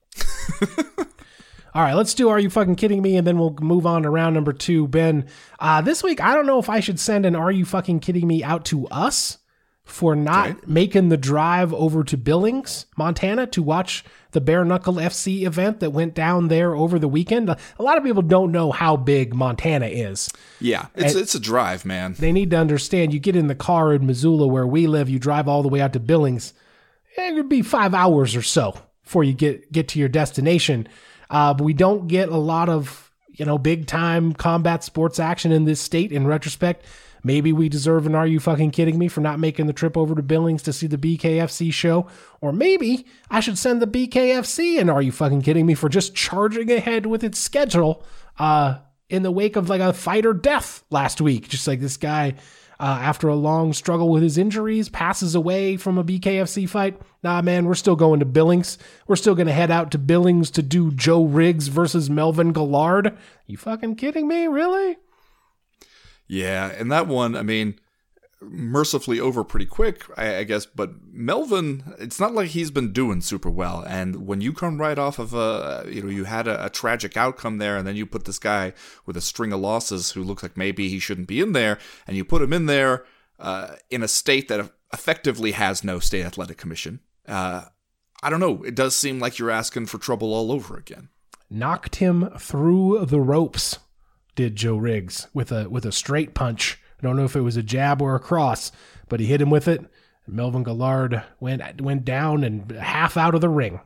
All right, let's do Are You Fucking Kidding Me? And then we'll move on to round number 2. Ben, this week, I don't know if I should send an Are You Fucking Kidding Me out to us for not making the drive over to Billings, Montana to watch the Bare Knuckle FC event that went down there over the weekend. A lot of people don't know how big Montana is. Yeah, it's a drive, man. They need to understand, you get in the car in Missoula where we live, you drive all the way out to Billings, it would be 5 hours or so before you get to your destination. But we don't get a lot of, big time combat sports action in this state. In retrospect, maybe we deserve an Are You Fucking Kidding Me for not making the trip over to Billings to see the BKFC show. Or maybe I should send the BKFC an Are You Fucking Kidding Me for just charging ahead with its schedule in the wake of like a fight or death last week. Just like this guy, after a long struggle with his injuries, passes away from a BKFC fight. Nah, man, we're still going to Billings. We're still going to head out to Billings to do Joe Riggs versus Melvin Gillard. You fucking kidding me? Really? Yeah, and that one, I mean, mercifully over pretty quick, I guess. But Melvin, it's not like he's been doing super well. And when you come right off of you had a tragic outcome there, and then you put this guy with a string of losses who looks like maybe he shouldn't be in there, and you put him in there in a state that effectively has no state athletic commission. I don't know. It does seem like you're asking for trouble all over again. Knocked him through the ropes, did Joe Riggs, with a straight punch. I don't know if it was a jab or a cross, but he hit him with it. Melvin Guillard went down and half out of the ring.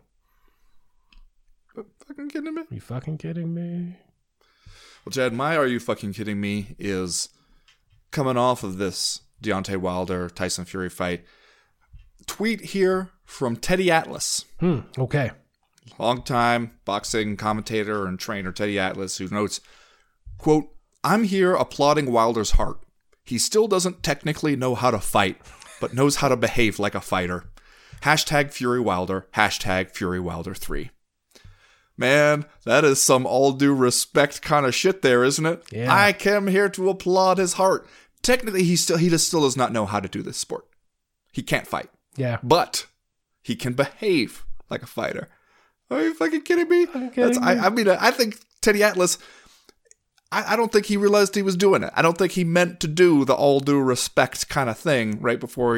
Fucking kidding me? You fucking kidding me? Well, Chad, my Are You Fucking Kidding Me is coming off of this Deontay Wilder Tyson Fury fight. Tweet here from Teddy Atlas. Okay. Longtime boxing commentator and trainer Teddy Atlas, who notes, quote, "I'm here applauding Wilder's heart. He still doesn't technically know how to fight, but knows how to behave like a fighter. Hashtag Fury Wilder. Hashtag Fury Wilder 3. Man, that is some all due respect kind of shit there, isn't it? Yeah. I came here to applaud his heart. Technically, he still does not know how to do this sport. He can't fight. Yeah. But he can behave like a fighter. Are you fucking kidding me? I think Teddy Atlas, I don't think he realized he was doing it. I don't think he meant to do the all due respect kind of thing right before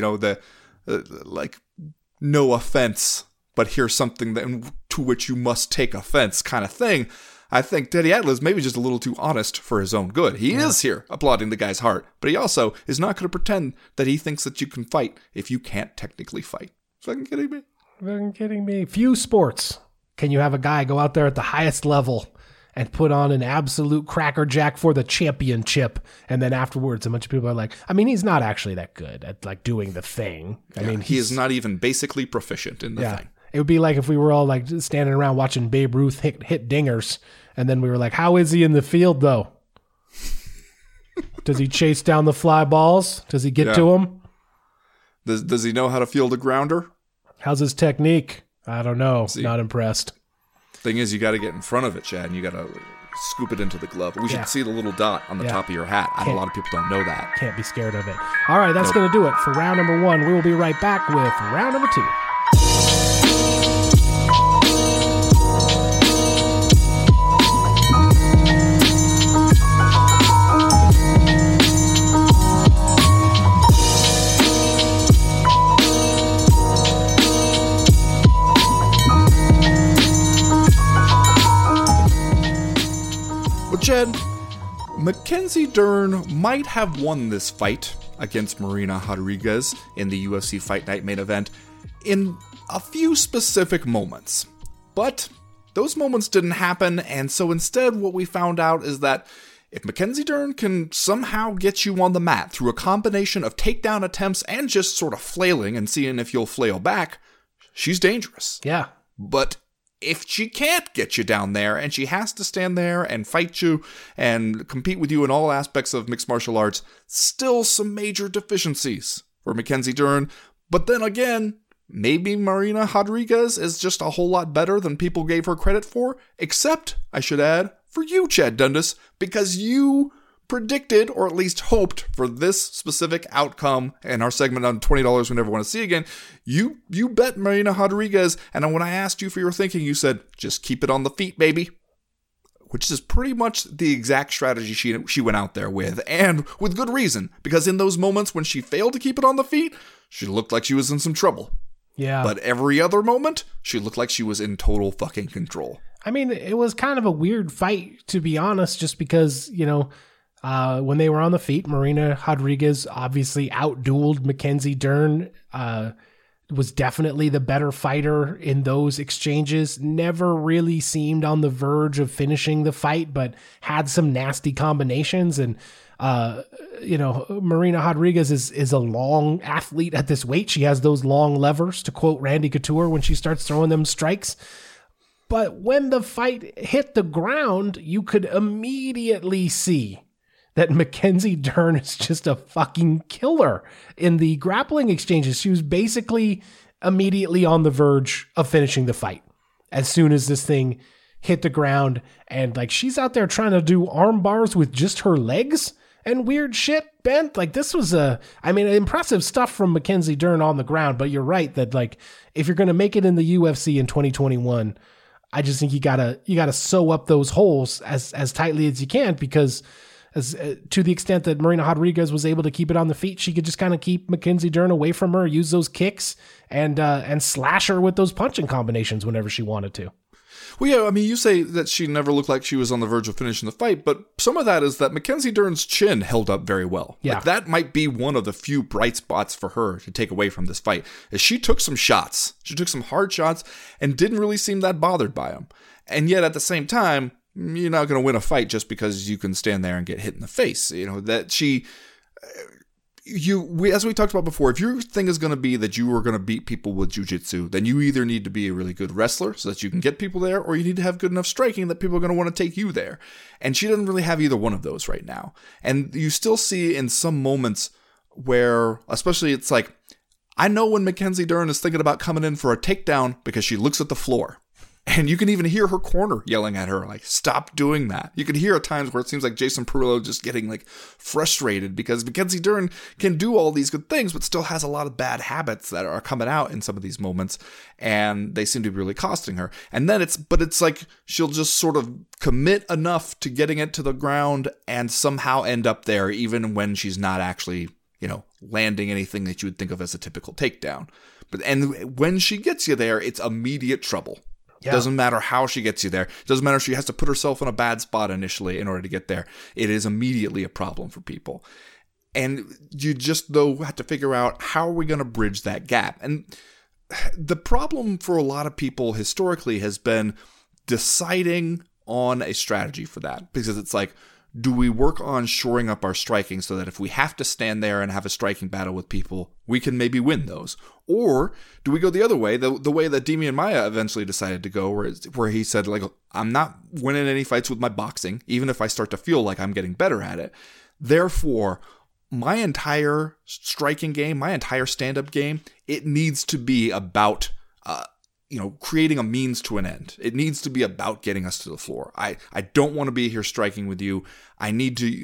no offense, but here's something to which you must take offense kind of thing. I think Teddy Atlas maybe just a little too honest for his own good. He is here applauding the guy's heart, but he also is not going to pretend that he thinks that you can fight if you can't technically fight. Fucking kidding me? Fucking kidding me? Few sports can you have a guy go out there at the highest level and put on an absolute crackerjack for the championship, and then afterwards a bunch of people are like, I mean, he's not actually that good at like doing the thing. I mean, he is not even basically proficient in the thing. It would be like if we were all like standing around watching Babe Ruth hit dingers, and then we were like, how is he in the field though? Does he chase down the fly balls? Does he get to them? Does he know how to field a grounder? How's his technique? I don't know. Not impressed. Thing is, you got to get in front of it, Chad, and you got to scoop it into the glove. We should see the little dot on the top of your hat. A lot of people don't know that. Can't be scared of it. All right, that's going to do it for round number 1. We will be right back with round number 2. Jed, Mackenzie Dern might have won this fight against Marina Rodriguez in the UFC Fight Night main event in a few specific moments. But those moments didn't happen, and so instead what we found out is that if Mackenzie Dern can somehow get you on the mat through a combination of takedown attempts and just sort of flailing and seeing if you'll flail back, she's dangerous. Yeah. But if she can't get you down there and she has to stand there and fight you and compete with you in all aspects of mixed martial arts, still some major deficiencies for Mackenzie Dern. But then again, maybe Marina Rodriguez is just a whole lot better than people gave her credit for, except, I should add, for you, Chad Dundas, because you predicted, or at least hoped, for this specific outcome in our segment on $20 we never want to see again. You bet Marina Rodriguez, and when I asked you for your thinking, you said, just keep it on the feet, baby. Which is pretty much the exact strategy she went out there with, and with good reason, because in those moments when she failed to keep it on the feet, she looked like she was in some trouble. Yeah. But every other moment, she looked like she was in total fucking control. I mean, it was kind of a weird fight, to be honest, just because, when they were on the feet, Marina Rodriguez obviously outdueled Mackenzie Dern, was definitely the better fighter in those exchanges, never really seemed on the verge of finishing the fight, but had some nasty combinations. And, Marina Rodriguez is a long athlete at this weight. She has those long levers, to quote Randy Couture, when she starts throwing them strikes. But when the fight hit the ground, you could immediately see that Mackenzie Dern is just a fucking killer in the grappling exchanges. She was basically immediately on the verge of finishing the fight as soon as this thing hit the ground. And like, she's out there trying to do arm bars with just her legs. and weird shit, Ben. Like, this was impressive stuff from Mackenzie Dern on the ground, but you're right that, like, if you're going to make it in the UFC in 2021, I just think you gotta sew up those holes as tightly as you can, because to the extent that Marina Rodriguez was able to keep it on the feet, she could just kind of keep Mackenzie Dern away from her, use those kicks, and slash her with those punching combinations whenever she wanted to. Well, yeah, I mean, you say that she never looked like she was on the verge of finishing the fight, but some of that is that Mackenzie Dern's chin held up very well. Yeah. Like, that might be one of the few bright spots for her to take away from this fight, is she took some shots. She took some hard shots and didn't really seem that bothered by them. And yet, at the same time, you're not going to win a fight just because you can stand there and get hit in the face. You know, that as we talked about before, if your thing is going to be that you are going to beat people with jiu-jitsu, then you either need to be a really good wrestler so that you can get people there, or you need to have good enough striking that people are going to want to take you there. And she doesn't really have either one of those right now. And you still see in some moments where, especially, it's like, I know when Mackenzie Dern is thinking about coming in for a takedown because she looks at the floor. And you can even hear her corner yelling at her, like, stop doing that. You can hear at times where it seems like Jason Parillo just getting, like, frustrated because Mackenzie Dern can do all these good things, but still has a lot of bad habits that are coming out in some of these moments, and they seem to be really costing her. And then it's like she'll just sort of commit enough to getting it to the ground and somehow end up there, even when she's not actually, landing anything that you would think of as a typical takedown. And when she gets you there, it's immediate trouble. Yeah. Doesn't matter how she gets you there. Doesn't matter if she has to put herself in a bad spot initially in order to get there. It is immediately a problem for people. And you just, though, have to figure out, how are we going to bridge that gap? And the problem for a lot of people historically has been deciding on a strategy for that. Because it's like, do we work on shoring up our striking so that if we have to stand there and have a striking battle with people, we can maybe win those? Or do we go the other way, the way that Demian Maia eventually decided to go, where he said, like, I'm not winning any fights with my boxing, even if I start to feel like I'm getting better at it. Therefore, my entire striking game, my entire stand-up game, it needs to be about creating a means to an end. It needs to be about getting us to the floor. I don't want to be here striking with you. I need to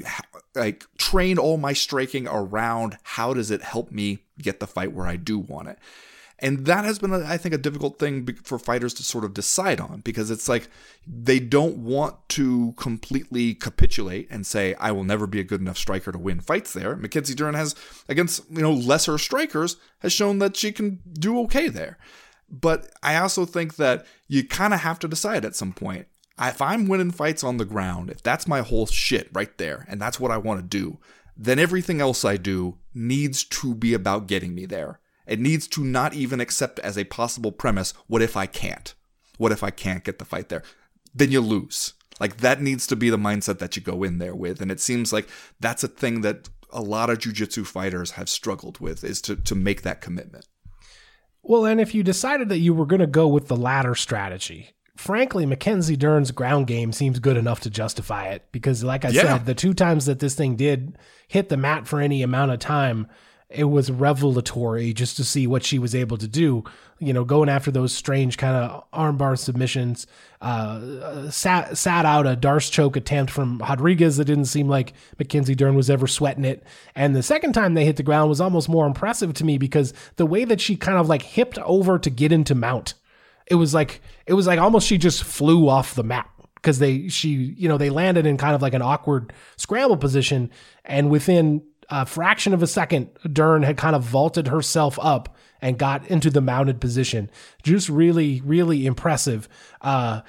train all my striking around how does it help me get the fight where I do want it. And that has been, I think, a difficult thing for fighters to sort of decide on, because it's like they don't want to completely capitulate and say, I will never be a good enough striker to win fights there. Mackenzie Dern has, against lesser strikers, has shown that she can do okay there. But I also think that you kind of have to decide at some point. If I'm winning fights on the ground, if that's my whole shit right there, and that's what I want to do, then everything else I do needs to be about getting me there. It needs to not even accept as a possible premise, what if I can't? What if I can't get the fight there? Then you lose. Like, that needs to be the mindset that you go in there with. And it seems like that's a thing that a lot of jiu-jitsu fighters have struggled with, is to make that commitment. Well, and if you decided that you were going to go with the latter strategy, frankly, Mackenzie Dern's ground game seems good enough to justify it, because like I said, the 2 times that this thing did hit the mat for any amount of time, it was revelatory just to see what she was able to do, going after those strange kind of armbar submissions, sat out a Darce choke attempt from Rodriguez that didn't seem like Mackenzie Dern was ever sweating it. And the second time they hit the ground was almost more impressive to me, because the way that she kind of like hipped over to get into mount, it was like almost she just flew off the mat, because they landed in kind of like an awkward scramble position, and within a fraction of a second, Dern had kind of vaulted herself up and got into the mounted position. Just really, really impressive. We're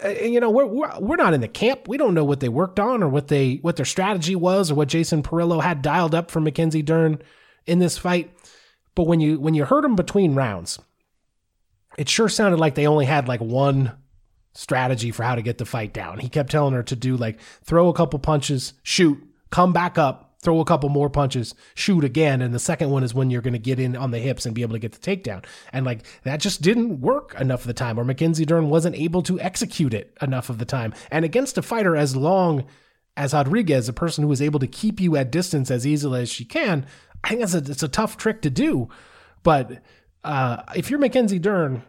not in the camp. We don't know what they worked on or what their strategy was, or what Jason Parillo had dialed up for Mackenzie Dern in this fight. But when you heard them between rounds, it sure sounded like they only had like one strategy for how to get the fight down. He kept telling her to do like throw a couple punches, shoot, come back up, throw a couple more punches, shoot again. And the second one is when you're going to get in on the hips and be able to get the takedown. And like that just didn't work enough of the time, or Mackenzie Dern wasn't able to execute it enough of the time. And against a fighter as long as Rodriguez, a person who is able to keep you at distance as easily as she can, I think it's a tough trick to do. But if you're Mackenzie Dern,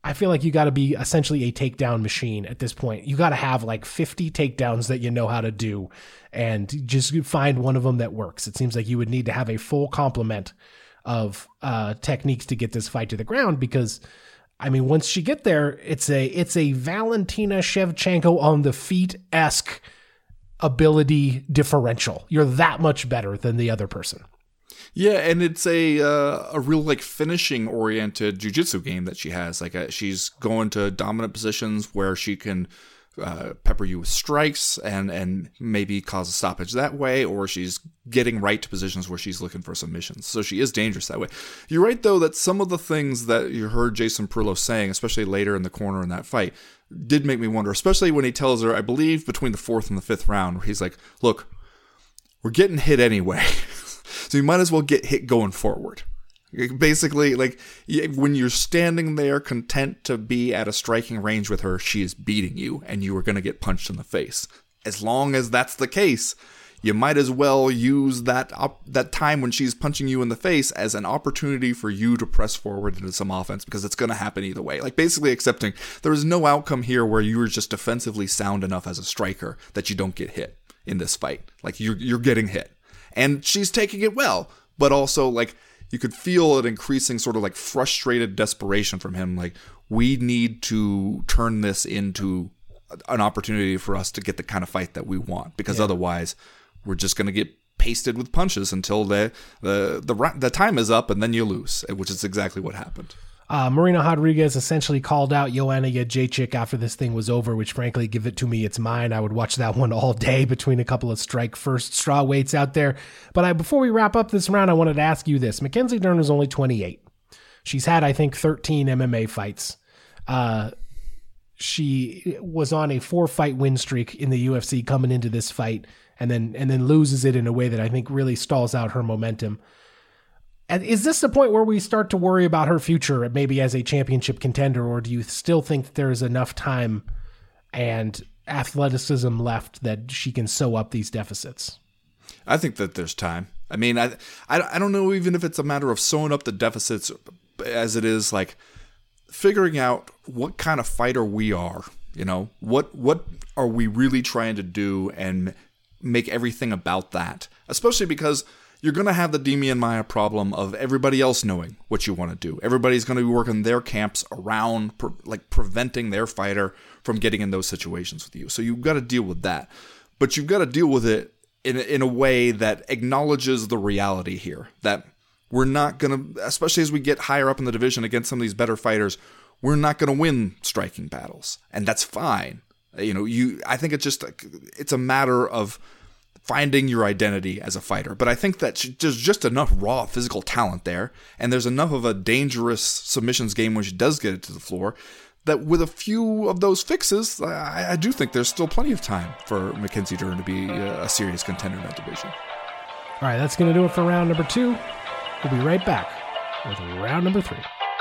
I feel like you got to be essentially a takedown machine at this point. You got to have like 50 takedowns that you know how to do and just find one of them that works. It seems like you would need to have a full complement of techniques to get this fight to the ground because, I mean, once you get there, it's a Valentina Shevchenko on the feet-esque ability differential. You're that much better than the other person. Yeah, and it's a real like finishing oriented jiu-jitsu game that she has. Like she's going to dominant positions where she can pepper you with strikes and maybe cause a stoppage that way, or she's getting right to positions where she's looking for submissions. So she is dangerous that way. You're right, though, that some of the things that you heard Jason Perillo saying, especially later in the corner in that fight, did make me wonder, especially when he tells her, I believe between the 4th and the 5th round, where he's like, look, we're getting hit anyway. So you might as well get hit going forward. Basically, like when you're standing there content to be at a striking range with her, she is beating you and you are going to get punched in the face. As long as that's the case, you might as well use that time when she's punching you in the face as an opportunity for you to press forward into some offense, because it's going to happen either way. Like basically accepting there is no outcome here where you are just defensively sound enough as a striker that you don't get hit in this fight. Like you're getting hit. And she's taking it well, but also like you could feel an increasing sort of like frustrated desperation from him. Like, we need to turn this into an opportunity for us to get the kind of fight that we want, because otherwise we're just going to get pasted with punches until the time is up and then you lose, which is exactly what happened. Marina Rodriguez essentially called out Joanna Jędrzejczyk after this thing was over, which frankly, give it to me, it's mine. I would watch that one all day between a couple of strike first straw weights out there. But before we wrap up this round, I wanted to ask you this. Mackenzie Dern is only 28. She's had, I think, 13 MMA fights. She was on a 4-fight win streak in the UFC coming into this fight, and then loses it in a way that I think really stalls out her momentum. And is this the point where we start to worry about her future, maybe as a championship contender, or do you still think there is enough time and athleticism left that she can sew up these deficits? I think that there's time. I mean, I don't know even if it's a matter of sewing up the deficits as it is like figuring out what kind of fighter we are. You know, what are we really trying to do, and make everything about that, especially because you're going to have the Demian Maia problem of everybody else knowing what you want to do. Everybody's going to be working their camps around preventing their fighter from getting in those situations with you. So you've got to deal with that. But you've got to deal with it in a way that acknowledges the reality here. That we're not going to, especially as we get higher up in the division against some of these better fighters, we're not going to win striking battles. And that's fine. You know, I think it's a matter of finding your identity as a fighter. But I think that there's just enough raw physical talent there, and there's enough of a dangerous submissions game when she does get it to the floor, that with a few of those fixes, I do think there's still plenty of time for Mackenzie Dern to be a serious contender in that division. All right, that's going to do it for round number 2. We'll be right back with round number 3.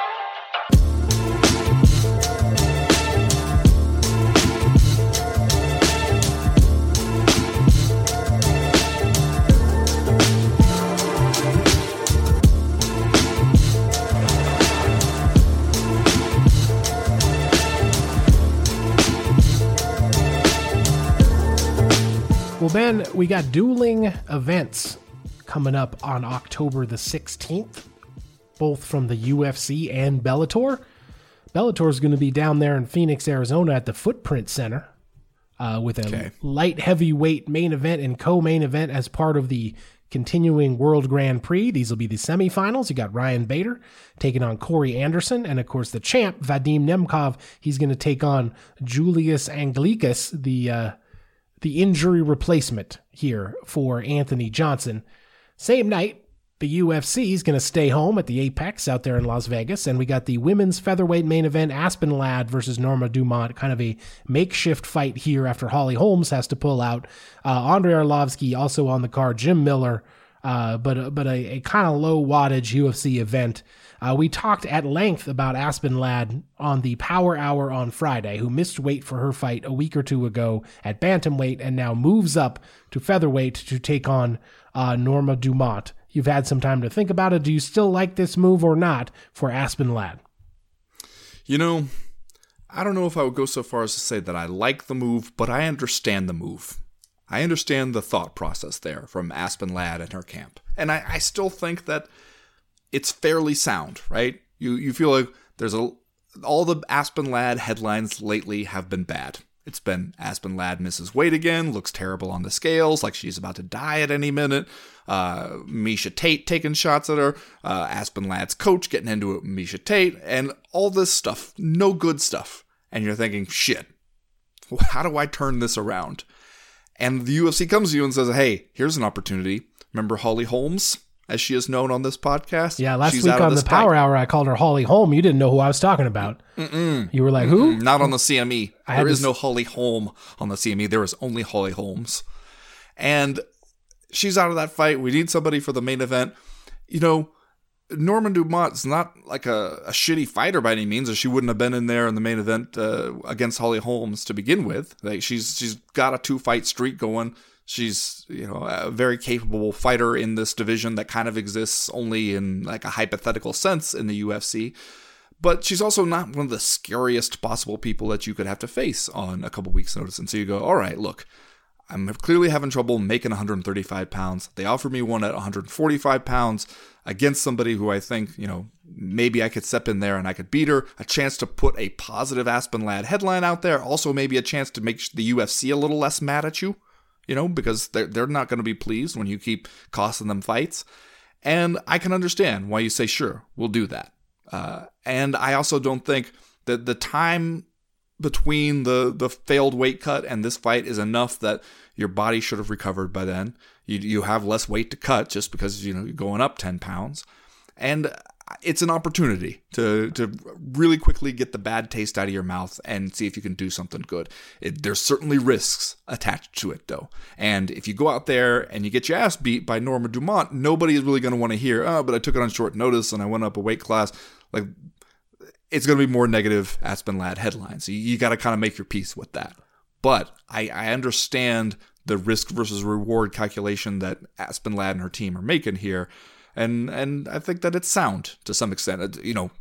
Well, Ben, we got dueling events coming up on October the 16th, both from the UFC and Bellator. Bellator is going to be down there in Phoenix, Arizona at the Footprint Center with a light heavyweight main event and co-main event as part of the continuing World Grand Prix. These will be the semifinals. You got Ryan Bader taking on Corey Anderson, and of course the champ, Vadim Nemkov, he's going to take on Julius Anglickas, the injury replacement here for Anthony Johnson. Same night, the UFC is going to stay home at the Apex out there in Las Vegas, and we got the women's featherweight main event, Aspen Ladd versus Norma Dumont, kind of a makeshift fight here after Holly Holmes has to pull out. Andrei Arlovsky also on the card, Jim Miller, but a kind of low wattage UFC event. We talked at length about Aspen Ladd on the Power Hour on Friday, who missed weight for her fight a week or two ago at bantamweight and now moves up to featherweight to take on Norma Dumont. You've had some time to think about it. Do you still like this move or not for Aspen Ladd? You know, I don't know if I would go so far as to say that I like the move, but I understand the move. I understand the thought process there from Aspen Ladd and her camp. And I still think that it's fairly sound, right? You feel like all the Aspen Ladd headlines lately have been bad. It's been Aspen Ladd misses weight again, looks terrible on the scales, like she's about to die at any minute. Miesha Tate taking shots at her. Aspen Ladd's coach getting into it with Miesha Tate. And all this stuff. No good stuff. And you're thinking, shit, how do I turn this around? And the UFC comes to you and says, hey, here's an opportunity. Remember Holly Holmes, as she is known on this podcast? Yeah, last week on the Power Hour, I called her Holly Holm. You didn't know who I was talking about. You were like, who? Not on the CME. There is no Holly Holm on the CME. There is only Holly Holmes. And she's out of that fight. We need somebody for the main event. You know, Norma Dumont's not like a shitty fighter by any means, or she wouldn't have been in there in the main event against Holly Holmes to begin with. Like she's got a 2-fight streak going. She's, you know, a very capable fighter in this division that kind of exists only in like a hypothetical sense in the UFC. But she's also not one of the scariest possible people that you could have to face on a couple weeks' notice. And so you go, all right, look, I'm clearly having trouble making 135 pounds. They offered me one at 145 pounds against somebody who I think, you know, maybe I could step in there and I could beat her. A chance to put a positive Aspen Ladd headline out there. Also maybe a chance to make the UFC a little less mad at you. You know, because they're not going to be pleased when you keep costing them fights. And I can understand why you say, sure, we'll do that. And I also don't think that the time between the failed weight cut and this fight is enough that your body should have recovered by then. You have less weight to cut just because, you know, you're going up 10 pounds. And it's an opportunity to really quickly get the bad taste out of your mouth and see if you can do something good. There's certainly risks attached to it, though. And if you go out there and you get your ass beat by Norma Dumont, nobody is really going to want to hear, oh, but I took it on short notice and I went up a weight class. Like, it's going to be more negative Aspen Ladd headlines. So you got to kind of make your peace with that. But I understand the risk versus reward calculation that Aspen Ladd and her team are making here. And I think that it's sound to some extent, you know,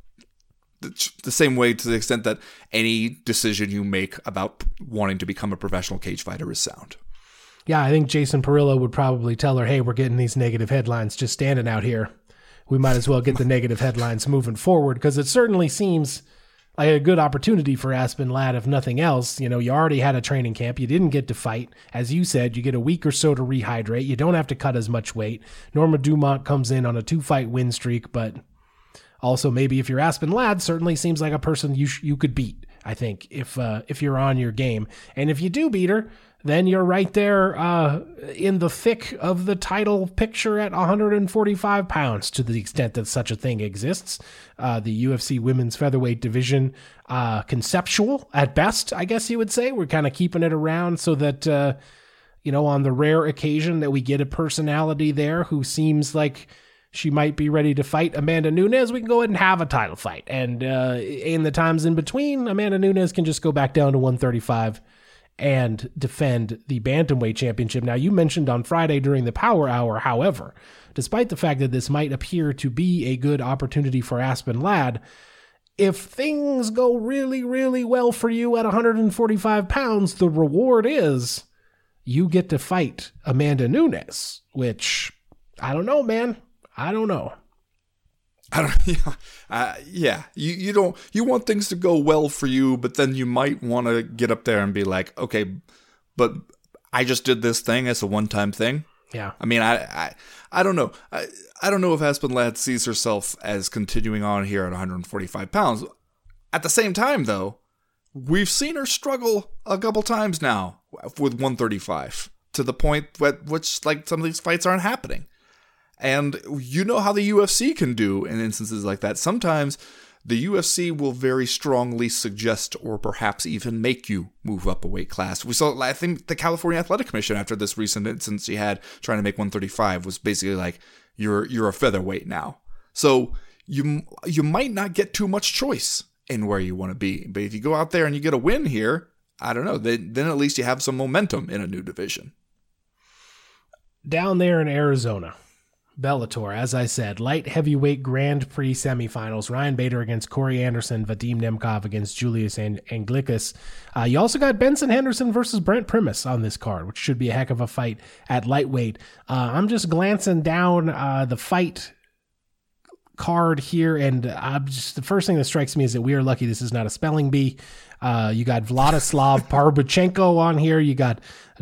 the same way to the extent that any decision you make about wanting to become a professional cage fighter is sound. Yeah, I think Jason Perillo would probably tell her, hey, we're getting these negative headlines just standing out here. We might as well get the negative headlines moving forward, because it certainly seems like a good opportunity for Aspen Ladd, if nothing else. You know, you already had a training camp. You didn't get to fight. As you said, you get a week or so to rehydrate. You don't have to cut as much weight. Norma Dumont comes in on a 2-fight win streak, but also maybe if you're Aspen Ladd, certainly seems like a person you could beat, I think, if you're on your game. And if you do beat her, then you're right there in the thick of the title picture at 145 pounds, to the extent that such a thing exists. The UFC women's featherweight division, conceptual at best, I guess you would say. We're kind of keeping it around so that, you know, on the rare occasion that we get a personality there who seems like she might be ready to fight Amanda Nunes, we can go ahead and have a title fight. And in the times in between, Amanda Nunes can just go back down to 135 and defend the Bantamweight Championship. Now, you mentioned on Friday during the Power Hour, however, despite the fact that this might appear to be a good opportunity for Aspen Ladd, if things go really, really well for you at 145 pounds, the reward is you get to fight Amanda Nunes, which, I don't know, man. I don't know. You want things to go well for you, but then you might want to get up there and be like, okay, but I just did this thing as a one-time thing. Yeah. I mean, I don't know. I don't know if Aspen Ladd sees herself as continuing on here at 145 pounds. At the same time, though, we've seen her struggle a couple times now with 135 to the point which, like, some of these fights aren't happening. And you know how the UFC can do in instances like that. Sometimes the UFC will very strongly suggest or perhaps even make you move up a weight class. We saw, I think, the California Athletic Commission after this recent instance she had trying to make 135 was basically like, you're a featherweight now. So you might not get too much choice in where you want to be. But if you go out there and you get a win here, I don't know, then at least you have some momentum in a new division. Down there in Arizona, Bellator, as I said, light heavyweight Grand Prix semifinals. Ryan Bader against Corey Anderson, Vadim Nemkov against Julius Anglickas. You also got Benson Henderson versus Brent Primus on this card, which should be a heck of a fight at lightweight. I'm just glancing down the fight card here, and the first thing that strikes me is that we are lucky this is not a spelling bee. You got Vladislav Parbachenko on here. You got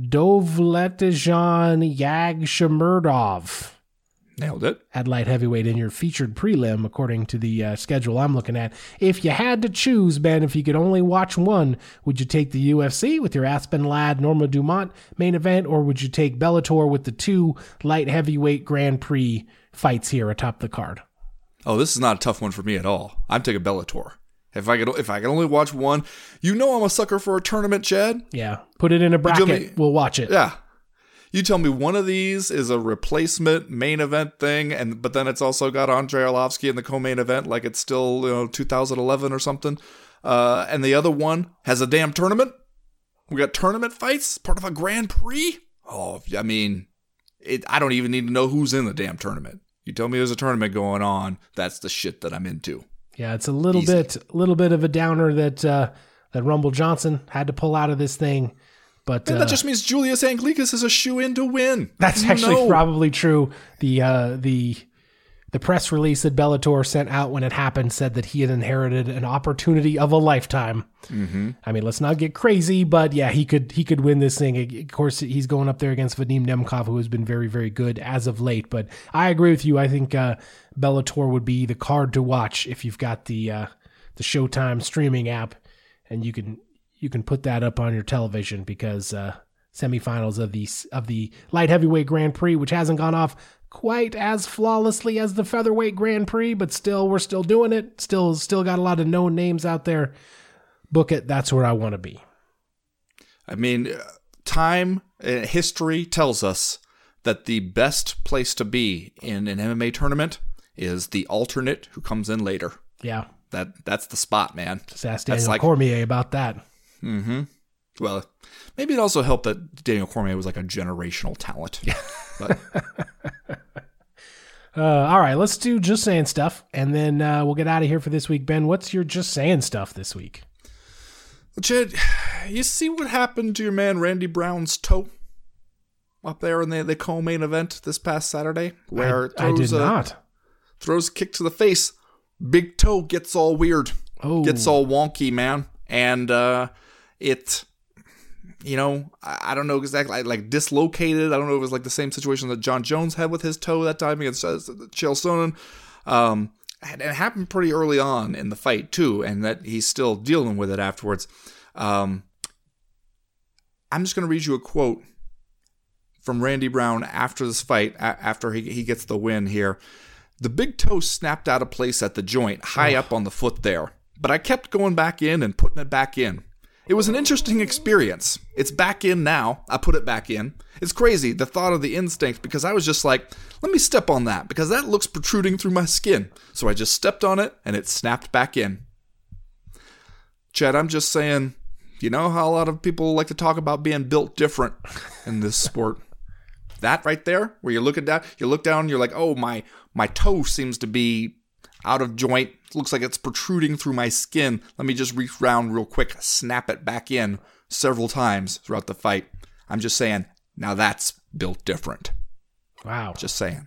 Dovletijan Yagshamurdov. Nailed it. At light heavyweight in your featured prelim, according to the schedule I'm looking at. If you had to choose, Ben, if you could only watch one, would you take the UFC with your Aspen Ladd, Norma Dumont main event, or would you take Bellator with the 2 light heavyweight Grand Prix fights here atop the card? Oh, this is not a tough one for me at all. I'm taking Bellator. If I could only watch one, I'm a sucker for a tournament, Chad. Yeah, put it in a bracket. We'll watch it. Yeah. You tell me one of these is a replacement main event thing, but then it's also got Andrei Arlovsky in the co-main event, like it's still 2011 or something. And the other one has a damn tournament. We got tournament fights, part of a Grand Prix. Oh, I mean, I don't even need to know who's in the damn tournament. You tell me there's a tournament going on, that's the shit that I'm into. Yeah, it's a little bit of a downer that Rumble Johnson had to pull out of this thing. But that just means Julius Anglickas is a shoe-in to win. That's actually probably true. The press release that Bellator sent out when it happened said that he had inherited an opportunity of a lifetime. Mm-hmm. I mean, let's not get crazy, but yeah, he could win this thing. Of course, he's going up there against Vadim Nemkov, who has been very, very good as of late. But I agree with you. I think Bellator would be the card to watch if you've got the Showtime streaming app, and you can put that up on your television, because semifinals of the light heavyweight Grand Prix, which hasn't gone off quite as flawlessly as the featherweight Grand Prix, but we're still doing it. Still got a lot of known names out there. Book it. That's where I want to be. I mean, history tells us that the best place to be in an MMA tournament is the alternate who comes in later. Yeah. That's the spot, man. Just ask Daniel Cormier about that. Mm-hmm. Well, maybe it also helped that Daniel Cormier was like a generational talent. Yeah. But. All right, let's do Just Saying Stuff, and then we'll get out of here for this week. Ben, what's your Just Saying Stuff this week? Well, Chad, you see what happened to your man Randy Brown's toe up there in the co-main event this past Saturday? Where I did not. Throws a kick to the face. Big toe gets all weird. Oh. Gets all wonky, man. And I don't know exactly, like dislocated. I don't know if it was like the same situation that John Jones had with his toe that time against Chael Sonnen. And it happened pretty early on in the fight too, and that he's still dealing with it afterwards. I'm just going to read you a quote from Randy Brown after this fight, after he gets the win here. The big toe snapped out of place at the joint, high up on the foot there. But I kept going back in and putting it back in. It was an interesting experience. It's back in now. I put it back in. It's crazy, the thought of the instinct, because I was just like, let me step on that, because that looks protruding through my skin. So I just stepped on it, and it snapped back in. Chad, I'm just saying, you know how a lot of people like to talk about being built different in this sport? That right there, where you look down, and you're like, oh, my toe seems to be out of joint. Looks like it's protruding through my skin. Let me just reach around real quick, snap it back in several times throughout the fight. I'm just saying, now that's built different. Wow. Just saying.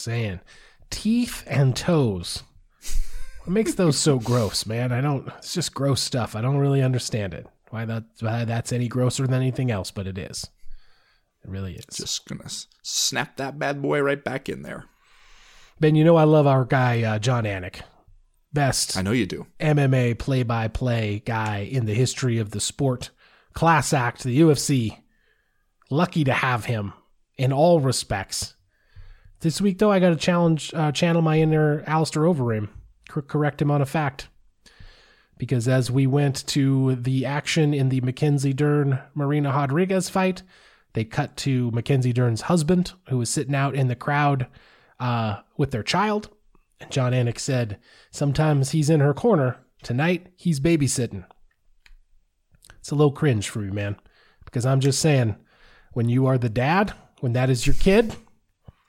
Teeth and toes. What makes those so gross, man? It's just gross stuff. I don't really understand it. Why that's any grosser than anything else, but it is. It really is. Just gonna snap that bad boy right back in there. Ben, you know I love our guy, Jon Anik. Best. I know you do. MMA play-by-play guy in the history of the sport. Class act, the UFC. Lucky to have him in all respects. This week, though, I got to channel my inner Alistair Overeem. Correct him on a fact. Because as we went to the action in the Mackenzie Dern Marina Rodriguez fight, they cut to Mackenzie Dern's husband, who was sitting out in the crowd with their child. And Jon Anik said, sometimes he's in her corner. Tonight, he's babysitting. It's a little cringe for me, man. Because I'm just saying, when you are the dad, when that is your kid,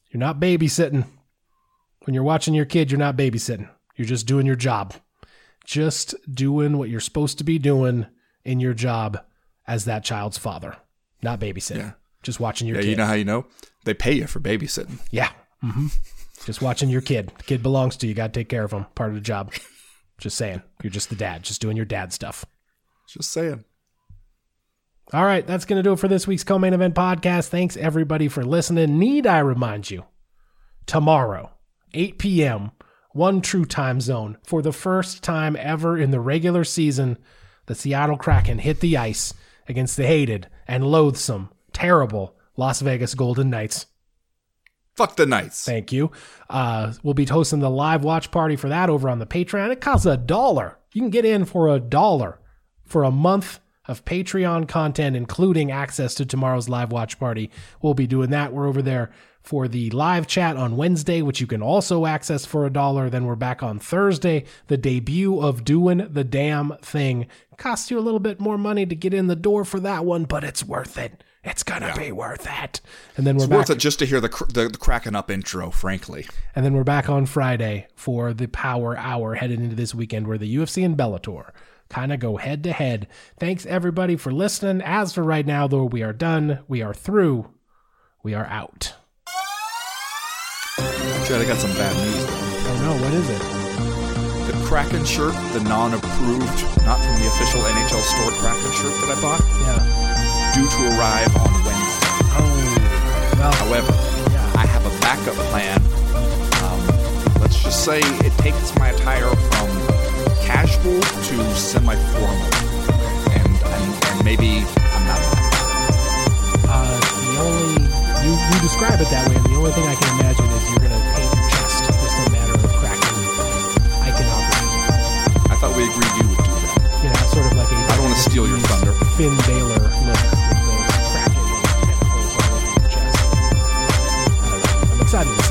You're not babysitting. When you're watching your kid, you're not babysitting. You're just doing your job. Just doing what you're supposed to be doing in your job as that child's father. Not babysitting. Yeah. Just watching your kid. You know how you know? They pay you for babysitting. Yeah. Mm-hmm. Just watching your kid. The kid belongs to you. You got to take care of him. Part of the job. Just saying. You're just the dad. Just doing your dad stuff. Just saying. All right. That's going to do it for this week's Co-Main Event podcast. Thanks, everybody, for listening. Need I remind you, tomorrow, 8 p.m., one true time zone. For the first time ever in the regular season, the Seattle Kraken hit the ice against the hated and loathsome, terrible Las Vegas Golden Knights. Fuck the Knights. Thank you. We'll be hosting the live watch party for that over on the Patreon. It costs $1. You can get in for $1 for a month of Patreon content, including access to tomorrow's live watch party. We'll be doing that. We're over there for the live chat on Wednesday, which you can also access for $1. Then we're back on Thursday, the debut of Doing the Damn Thing. Costs you a little bit more money to get in the door for that one, but it's worth it. It's going to be worth it. And then we're back. It's worth it just to hear the Kraken Up intro, frankly. And then we're back on Friday for the Power Hour headed into this weekend where the UFC and Bellator kind of go head to head. Thanks, everybody, for listening. As for right now, though, we are done. We are through. We are out. Chad, I got some bad news. Oh, no. What is it? The Kraken shirt, the non-approved, not from the official NHL store Kraken shirt that I bought. Yeah. Due to arrive on Wednesday. Oh, well. However, I have a backup plan. Let's just say it takes my attire from casual to semi-formal, and maybe I'm not. You describe it that way, and the only thing I can imagine is you're going to paint your chest with some matter of Kraken iconography. I thought we agreed you would do that. Yeah, sort of like I don't want to steal your thunder. Finn Balor look with the Kraken and tentacles all over your chest. I don't know. I'm excited to see